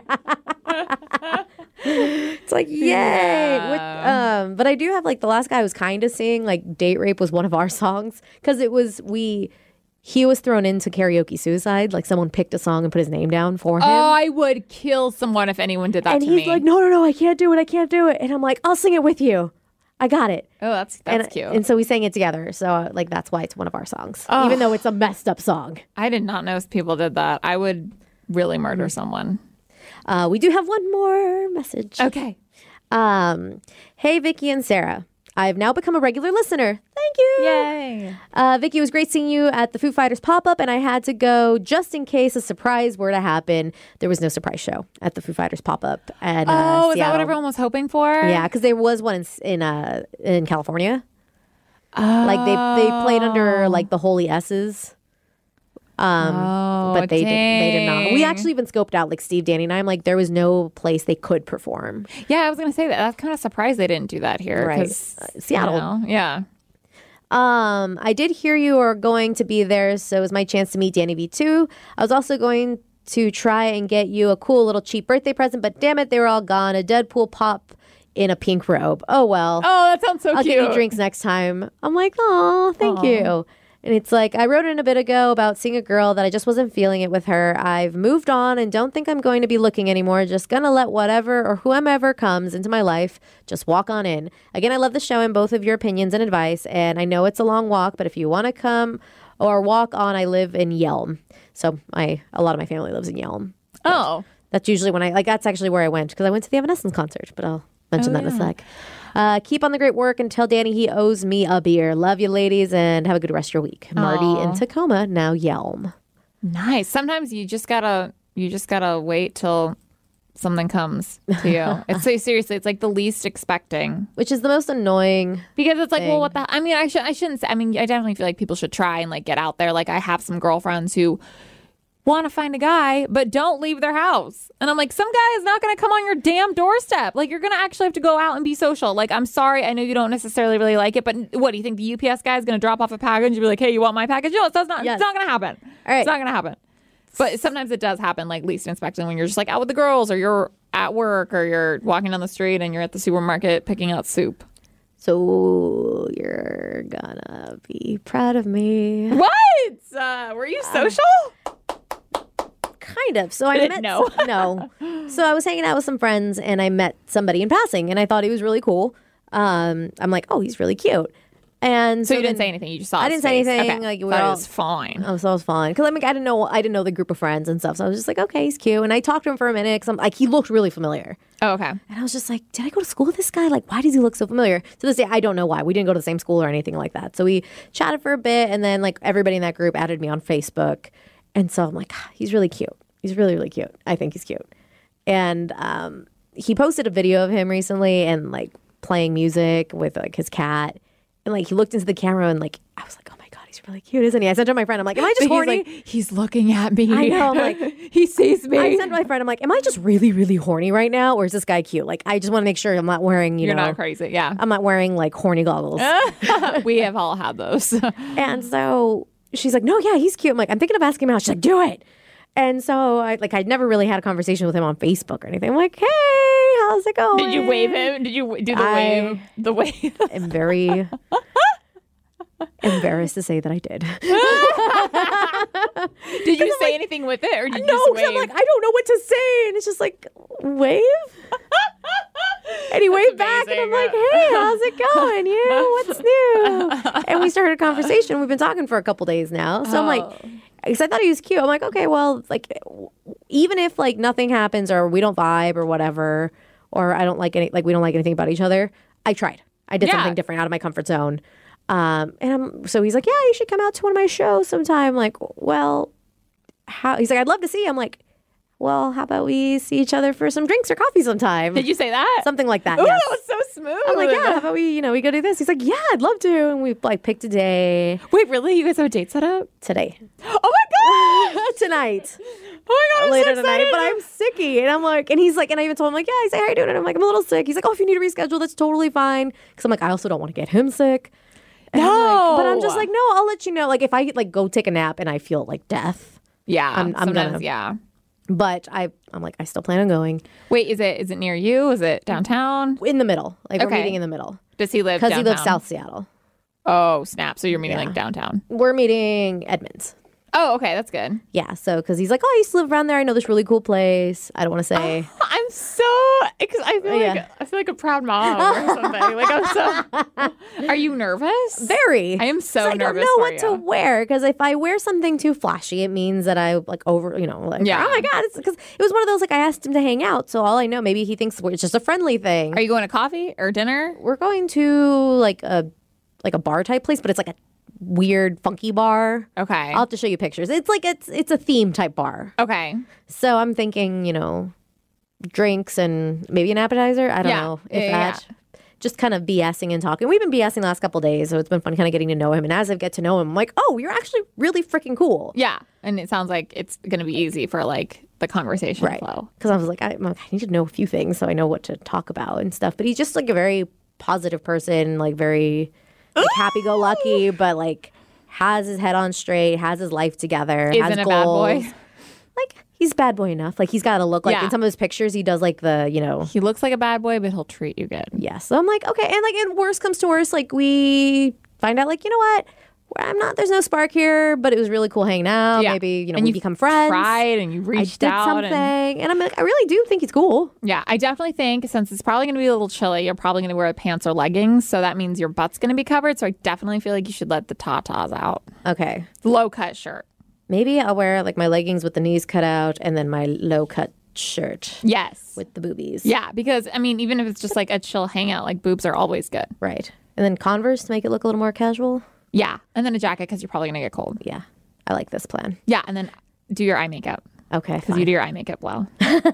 It's like, yay. Yeah. What- um, but I do have, like, the last guy I was kind of seeing, like, Date Rape was one of our songs because it was, we, he was thrown into karaoke suicide. Like, someone picked a song and put his name down for him. Oh, I would kill someone if anyone did that and to he's me. like, no, no, no, I can't do it. I can't do it. And I'm like, I'll sing it with you. I got it. oh, that's that's and, cute. And so we sang it together. So, uh, like, that's why it's one of our songs, Oh. even though it's a messed up song. I did not know people did that. I would really murder someone. Uh, we do have one more message. Okay. Um, hey, Vicky and Sarah. I've now become a regular listener. Thank you. Yay. Uh, Vicky, it was great seeing you at the Foo Fighters pop-up, and I had to go just in case a surprise were to happen. There was no surprise show at the Foo Fighters pop-up at uh, Oh, is that Seattle. what everyone was hoping for? Yeah, because there was one in in, uh, in California. Like they they played under like the Holy S's. Um, Oh, but they did, they did not. We dang. actually even scoped out, like Steve, Danny, and I'm like, there was no place they could perform. Yeah, I was going to say that. That's kind of surprised they didn't do that here. Right. 'cause, Uh, Seattle. you know, yeah. Um, I did hear you are going to be there, so it was my chance to meet Danny V too. I was also going to try and get you a cool little cheap birthday present, but damn it, they were all gone. A Deadpool pop in a pink robe. Oh well. Oh, that sounds so I'll cute. get you drinks next time. I'm like, oh, thank you. And it's like, I wrote in a bit ago about seeing a girl that I just wasn't feeling it with her. I've moved on and don't think I'm going to be looking anymore. Just gonna let whatever or whomever comes into my life just walk on in. Again, I love the show and both of your opinions and advice. And I know it's a long walk, but if you want to come or walk on, I live in Yelm. So I, a lot of my family lives in Yelm. Oh. That's usually when I, like, that's actually where I went because I went to the Evanescence concert, but I'll mention Oh, that in a sec. Uh, keep on the great work and tell Danny he owes me a beer. Love you, ladies, and have a good rest of your week. Marty in Tacoma, now Yelm. Nice. Sometimes you just gotta you just gotta wait till something comes to you. It's so seriously, it's like the least expecting. Which is the most annoying. Because it's like, thing. well, what the I mean, I should I shouldn't say I mean, I definitely feel like people should try and like get out there. Like I have some girlfriends who want to find a guy, but don't leave their house. And I'm like, some guy is not going to come on your damn doorstep. Like, you're going to actually have to go out and be social. Like, I'm sorry. I know you don't necessarily really like it, but what, do you think the U P S guy is going to drop off a package and be like, hey, you want my package? No, that's not, Yes. it's not going to happen. All right. It's not going to happen. But sometimes it does happen, like least expecting when you're just like out with the girls or you're at work or you're walking down the street and you're at the supermarket picking out soup. So you're gonna be proud of me. What? Uh, were you social? Kind of. So I Did it met no? no. So I was hanging out with some friends and I met somebody in passing and I thought he was really cool. Um, I'm like, oh, he's really cute. And So you then- didn't say anything. You just saw. I his didn't say face. anything, Okay. like, we Thought were it all- was fine. Oh, so it was fun because I mean, I didn't know I didn't know the group of friends and stuff. So I was just like, okay, he's cute. And I talked to him for a minute because I'm like, he looked really familiar. Oh, okay. And I was just like, did I go to school with this guy? Like, why does he look so familiar? To this day, I don't know why. We didn't go to the same school or anything like that. So we chatted for a bit, and then like everybody in that group added me on Facebook, and so I'm like, ah, he's really cute. He's really really cute. I think he's cute. And um, he posted a video of him recently and like playing music with like his cat, and like he looked into the camera and like I was like, oh my god, he's really cute, isn't he? I said to my friend, I'm like, am I just He's horny? like, he's looking at me. I know, I'm like, he sees me. I said to my friend, I'm like, am I just really, really horny right now? Or is this guy cute? Like, I just want to make sure I'm not wearing, you You're know, not crazy. Yeah. I'm not wearing like horny goggles. We have all had those. And so she's like, no, yeah, he's cute. I'm like, I'm thinking of asking him out. She's like, do it. And so I like, I'd never really had a conversation with him on Facebook or anything. I'm like, hey, how's it going? Did you wave him? Did you do the I- wave? The wave. I'm very embarrassed to say that I did. Did you say anything with it, or did you No, just 'cause wave? I'm like, I don't know what to say. And it's just like, wave? And he waved back, and I'm like, hey, how's it going? You, what's new? And we started a conversation. We've been talking for a couple days now. So I'm like, because I thought he was cute. I'm like, okay, well, like, even if like nothing happens or we don't vibe or whatever, or I don't like any like we don't like anything about each other, I tried. I did Yeah. something different out of my comfort zone. Um, and I'm, so he's like, yeah, you should come out to one of my shows sometime. I'm like, well, how? He's like, I'd love to see you. I'm like, well, how about we see each other for some drinks or coffee sometime? Did you say that? Something like that. Ooh, yes. that was so smooth. I'm like, yeah, how about we, you know, we go do this? He's like, yeah, I'd love to. And we like picked a day Wait, really? You guys have a date set up? today, Oh my god! tonight, Oh my god! I'm later so tonight. excited. But I'm sicky, and I'm like, and he's like, and I even told him like, yeah, he's like, how you doing? And I'm like, I'm a little sick. He's like, oh, if you need to reschedule, that's totally fine. Because I'm like, I also don't want to get him sick. And I'm like- but I'm just No. like, no, I'll let you know. Like if I like go take a nap and I feel like death, yeah. I'm- I'm sometimes, gonna- yeah. but I, I'm like, I still plan on going Wait, is it is it near you? Is it downtown? in the middle. Like we're Okay. meeting in the middle Does he live because downtown? he lives South Seattle. Oh, snap. So you're meeting Yeah. like downtown. We're meeting Edmonds. Oh, okay. That's good. Yeah, so because he's like, oh, I used to live around there. I know this really cool place. I don't want to say. I'm so because I feel like Yeah. I feel like a proud mom or something. Like I'm so. Are you nervous? Very. I am so I don't nervous know for what you. to wear because if I wear something too flashy, it means that I like over, you know, like Yeah. oh my god, it's because it was one of those like I asked him to hang out, so all I know maybe he thinks it's just a friendly thing. Are you going to coffee or dinner? We're going to like a like a bar type place, but it's like a weird funky bar. Okay. I'll have to show you pictures. It's like it's it's a theme type bar. okay. So I'm thinking, you know, drinks and maybe an appetizer. I don't Yeah. know if Yeah, yeah, that. Just kind of BSing and talking. We've been BSing the last couple days, so it's been fun kind of getting to know him. And as I get to know him, I'm like, oh, you're actually really freaking cool. Yeah, and it sounds like it's going to be easy for like the conversation Right. flow. Because I was like, I, I'm like, I need to know a few things so I know what to talk about and stuff. But he's just like a very positive person, like very like, happy go lucky, but like has his head on straight, has his life together, has Isn't a goals. bad boy. Like he's bad boy enough. Like he's got to look like Yeah. in some of his pictures, he does like the, you know, He looks like a bad boy, but he'll treat you good. yeah. So I'm like, okay. And like, and worst comes to worst, like we find out, like, you know what? I'm not, there's no spark here, but it was really cool hanging out. Yeah. Maybe, you know, And we you become friends. Tried and you I reached did out. something. And, And, I'm like, I really do think he's cool. yeah, I definitely think since it's probably going to be a little chilly, you're probably going to wear pants or leggings. So that means your butt's going to be covered. So I definitely feel like you should let the tatas out. Okay. Low cut shirt. Maybe I'll wear like my leggings with the knees cut out and then my low cut shirt Yes. with the boobies. Yeah, because I mean, even if it's just like a chill hangout, like boobs are always good. Right. And then Converse to make it look a little more casual. Yeah, and then a jacket because you're probably gonna get cold. Yeah. I like this plan. Yeah, and then do your eye makeup Okay. because you fine. do your eye makeup well.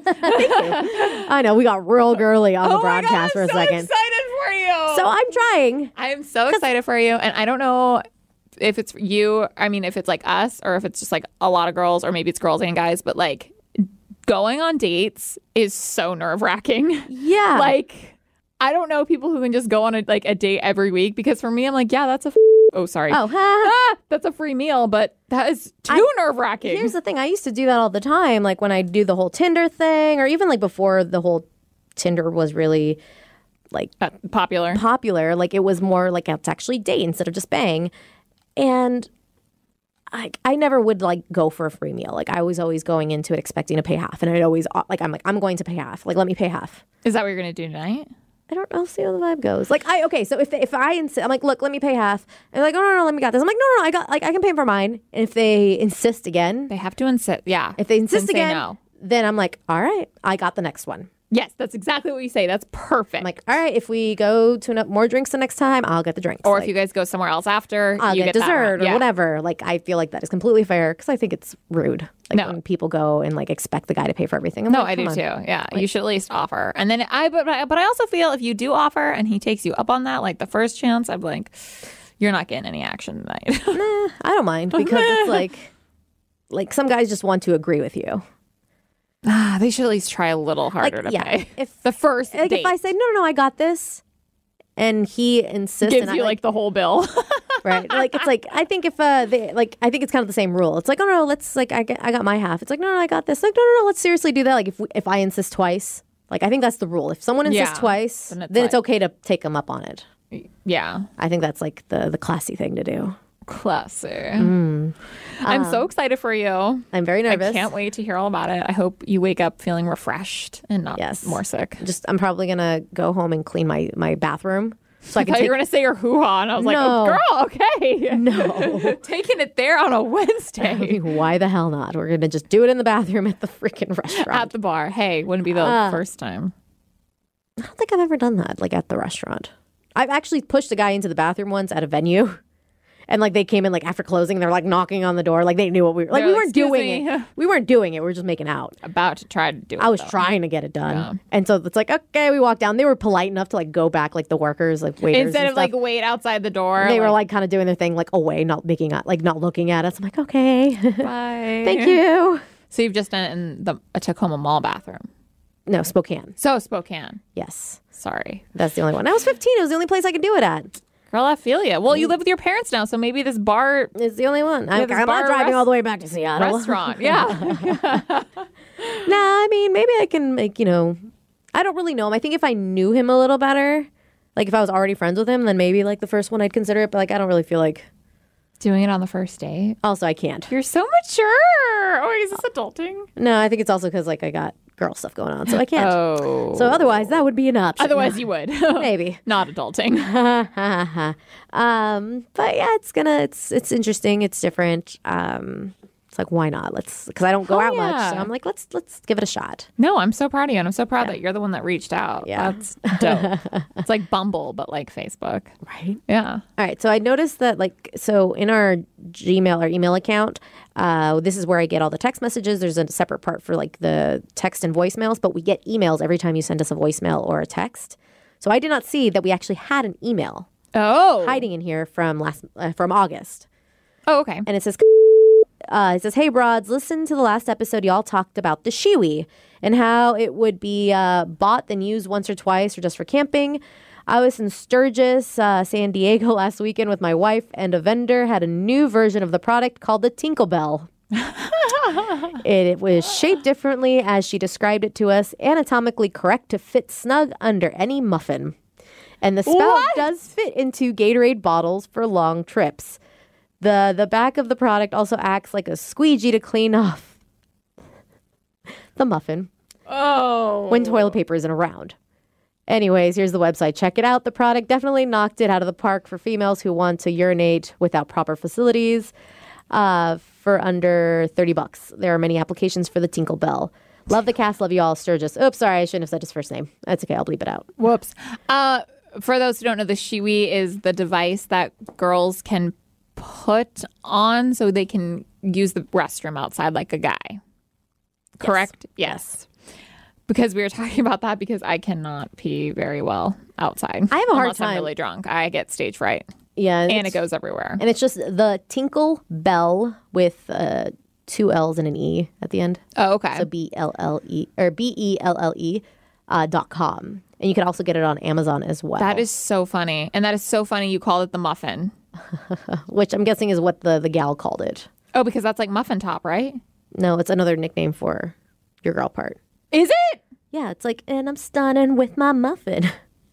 I know we got real girly on the broadcast for a second. excited for you. So I'm trying. I am so excited for you, and I don't know if it's you. I mean, if it's like us, or if it's just like a lot of girls, or maybe it's girls and guys. But like going on dates is so nerve wracking. Yeah. Like I don't know people who can just go on a, like a date every week because for me, I'm like, yeah, that's a. F- oh, sorry. Oh, ha. Ah, that's a free meal, but that is too nerve wracking. Here's the thing. I used to do that all the time. Like when I do the whole Tinder thing, or even like before the whole Tinder was really like Uh, popular. popular. Like it was more like let's actually date instead of just bang. And I, I never would like go for a free meal. Like I was always going into it expecting to pay half, and I'd always like I'm like I'm going to pay half. Like let me pay half. Is that what you're gonna do tonight? I don't know. See how the vibe goes. Like I okay. So if if I insist, I'm like, look, let me pay half. And they're like, oh no, no, no, let me got this. I'm like, no, no, no, I got like I can pay for mine. And if they insist again, They have to insist. Yeah. if they insist Then say again, no. then I'm like, all right, I got the next one. Yes, that's exactly what you say. That's perfect. I'm like, all right, if we go to eno- more drinks the next time, I'll get the drinks. or Like, if you guys go somewhere else after, I'll you get, get that dessert one. or Yeah. whatever. Like I feel like that is completely fair because I think it's rude. Like No. when people go and like expect the guy to pay for everything. I'm No, like, I do come too. on. Yeah, you should at least offer. And then I, but I- but I also feel if you do offer and he takes you up on that, like the first chance, I'm like, you're not getting any action tonight. Nah, I don't mind because it's like, like some guys just want to agree with you. Ah, they should at least try a little Like harder to yeah, pay. if The first like date if I say no, no, no, I got this, and he insists, gives and you I, like the whole bill. right, like it's like I think if uh, they like I think it's kind of the same rule. It's like oh no, let's like I get I got my half. It's like no, no, I got this. Like no, no, no, let's seriously do that. Like if we, if I insist twice, like I think that's the rule. If someone insists Yeah, twice, then then it's it's, like- okay to take them up on it. yeah, I think that's like the the classy thing to do. classy. I'm so excited for you. I'm very nervous. I can't wait to hear all about it. I hope you wake up feeling refreshed and not Yes. more sick. Just I'm probably gonna go home and clean my my bathroom So I I can thought take you were going to say your hoo-ha, and I was like, No. oh, girl, okay. No. Taking it there on a I Wednesday mean, why the hell not? We're gonna just do it in the bathroom at the freaking restaurant. at the bar. Hey, wouldn't be the Uh, first time. I don't think I've ever done that, like at the restaurant. I've actually pushed a guy into the bathroom once at a venue. And like they came in like after closing, they're like knocking on the door, like they knew what we were like. They're we like, weren't "Excuse doing me." it. We weren't doing it. We were just making out. About to try to do it. I was though. trying to get it done, Yeah. and so it's like okay, we walked down. They were polite enough to like go back, like the workers, like waiters, Instead and of like stuff. wait outside the door. They were like kind of doing their thing, like away, not making out, like not looking at us. I'm like, okay, bye. thank you. So you've just done it in the a Tacoma Mall bathroom. No, Spokane. So Spokane. Yes, Sorry. that's the only one. I was fifteen. It was the only place I could do it at. Girl, I feel you. Well, you live with your parents now, so maybe this bar It's the only one. I'm, this I'm bar not driving rest- all the way back to Seattle. restaurant. Yeah. Nah, I mean, maybe I can make, you know, I don't really know him. I think if I knew him a little better, like if I was already friends with him, then maybe like the first one I'd consider it. But like, I don't really feel like, Doing it on the first date. also, I can't. You're so mature. Oh, is this adulting? No, I think it's also because like I got girl stuff going on, so I can't. Oh. So otherwise, that would be an option. Otherwise, you would. maybe. Not adulting. um, but yeah, it's gonna, it's, it's interesting. It's different. Um, it's like, why not? Let's, because I don't go Oh, out much. So yeah. I'm like, let's, let's give it a shot. No, I'm so proud of you, and I'm so proud that you're the one that reached out. Yeah. That's dope. It's like Bumble, but like Facebook. Right. Yeah. All right. So I noticed that, like, so in our Gmail or email account, uh, this is where I get all the text messages. There's a separate part for like the text and voicemails, but we get emails every time you send us a voicemail or a text. So I did not see that we actually had an email Oh. hiding in here from last uh, from August, Oh, okay. and it says. Uh, it says, "Hey broads, listen to the last episode. Y'all talked about the Shiwi and how it would be uh, bought then used once or twice or just for camping. I was in Sturgis, uh, San Diego last weekend with my wife, and a vendor had a new version of the product called the Tinkle Bell. it, it was shaped differently as she described it to us, anatomically correct to fit snug under any muffin. And the spout What? does fit into Gatorade bottles for long trips. The the back of the product also acts like a squeegee to clean off the muffin Oh. when toilet paper isn't around. Anyways, here's the website. Check it out. The product definitely knocked it out of the park for females who want to urinate without proper facilities uh, for under thirty bucks. There are many applications for the Tinkle Bell. Love the cast. Love you all. Sturgis. Oops, sorry. I shouldn't have said his first name. That's okay. I'll bleep it out. Whoops. Uh, for those who don't know, the Shiwi is the device that girls can put on so they can use the restroom outside like a guy. Correct? Yes. Because we were talking about that because I cannot pee very well outside. I have a hard unless I'm time. really drunk. I get stage fright. Yeah. And it it's- goes everywhere. And it's just the Tinkle Bell with uh, two L's and an E at the end. Oh, okay. So B L L E or B E L L E uh, dot com. And you can also get it on Amazon as well. That is so funny. And that is so funny you called it the muffin. which I'm guessing is what the, the gal called it. Oh, because that's like muffin top, right? No, it's another nickname for your girl part. Is it? Yeah, it's like, and I'm stunning with my muffin.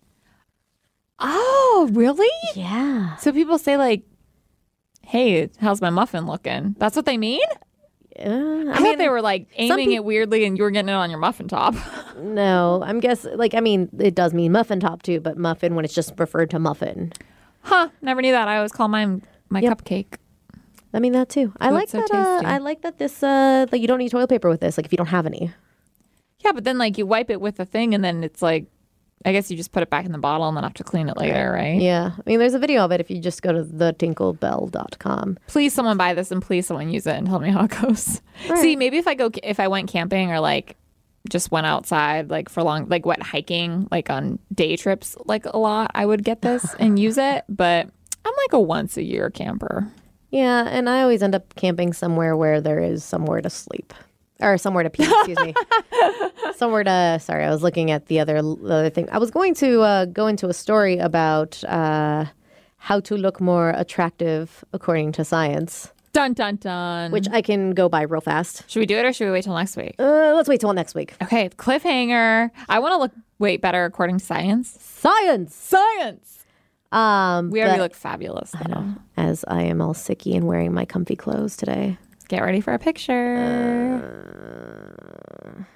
Oh, really? Yeah. So people say like, hey, how's my muffin looking? That's what they mean? Uh, I, I thought mean, they were like aiming peop- it weirdly and you were getting it on your muffin top. no, I'm guessing, like, I mean, it does mean muffin top too, but muffin when it's just referred to muffin. Huh, never knew that. I always call mine my Yep. cupcake. I mean, that too. I Oh, like it's so that. Uh, tasty. I like that this, uh, like, you don't need toilet paper with this, like, if you don't have any. Yeah, but then like you wipe it with a thing and then it's like, I guess you just put it back in the bottle and then have to clean it later, right? Yeah. I mean, there's a video of it if you just go to the tinkle bell dot com. Please someone buy this and please someone use it and tell me how it goes. Right. See, maybe if I go, if I went camping or like just went outside like for long, like went hiking, like on day trips, like a lot, I would get this and use it. But I'm like a once a year camper. Yeah, and I always end up camping somewhere where there is somewhere to sleep. Or somewhere to pee, excuse me. Somewhere to, sorry, I was looking at the other, the other thing. I was going to uh, go into a story about uh, how to look more attractive according to science, Dun dun dun. which I can go by real fast. Should we do it or should we wait till next week? Uh, let's wait till next week. Okay, cliffhanger. I want to look wait better according to science. Science! Science. Um, We already but look fabulous though. as I am all sicky and wearing my comfy clothes today. Get ready for a picture. Uh,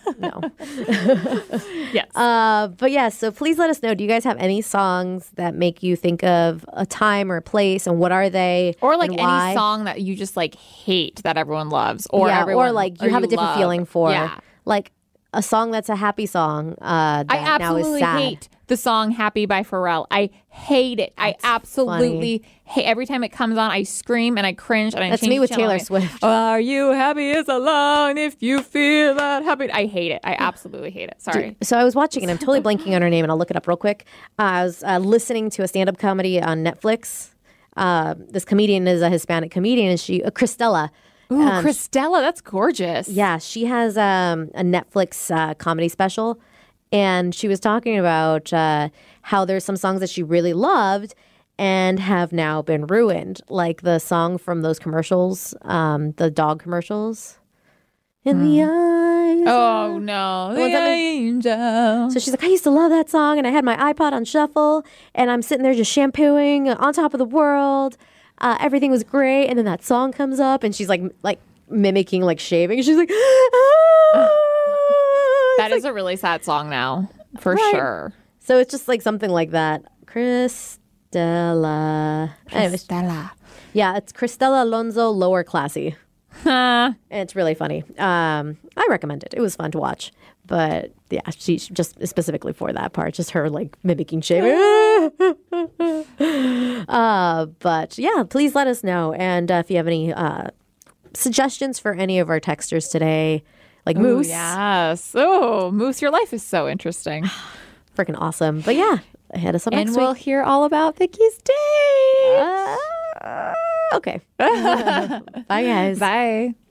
No. Yes. Uh, but yeah, so please let us know. Do you guys have any songs that make you think of a time or a place, and what are they? Or like and any why? song that you just like hate that everyone loves, or yeah, everyone, or like you have a different love. feeling for, Yeah. like a song that's a happy song. Uh, that I now is absolutely sad. hate the song "Happy" by Pharrell. I hate it. I absolutely hate. Every time it comes on, I scream and I cringe and I That's change me with the channel. Taylor I- Swift. Are you happy as alone if you feel that happy? I hate it. I absolutely hate it. Sorry. So I was watching, and I'm totally blanking on her name, and I'll look it up real quick. Uh, I was uh, listening to a stand-up comedy on Netflix. Uh, this comedian is a Hispanic comedian, and she, uh, Christella. Ooh, Um, Christella, that's gorgeous. Yeah, she has um, a Netflix uh, comedy special, and she was talking about uh, how there's some songs that she really loved and have now been ruined, like the song from those commercials, um, the dog commercials. In the eyes. Oh no, the ones that make- angel. So she's like, I used to love that song, and I had my iPod on shuffle, and I'm sitting there just shampooing on top of the world. Uh, everything was great, and then that song comes up, and she's like, like mimicking like shaving. She's like, ah! That is a really sad song now, for Right. sure. So it's just like something like that. Christella. Anyways, Christella. yeah, it's Christella Alonso, Lower Classy. Huh. And it's really funny. Um, I recommend it. It was fun to watch. But yeah, she just specifically for that part, just her like mimicking shaving. uh, but yeah, please let us know. And uh, if you have any uh, suggestions for any of our texters today, like Moose, Ooh, yes. Oh, Moose, your life is so interesting. freaking awesome. But yeah, hit us up And next we'll week. hear all about Vicky's date. Uh, okay. Bye, guys. Bye.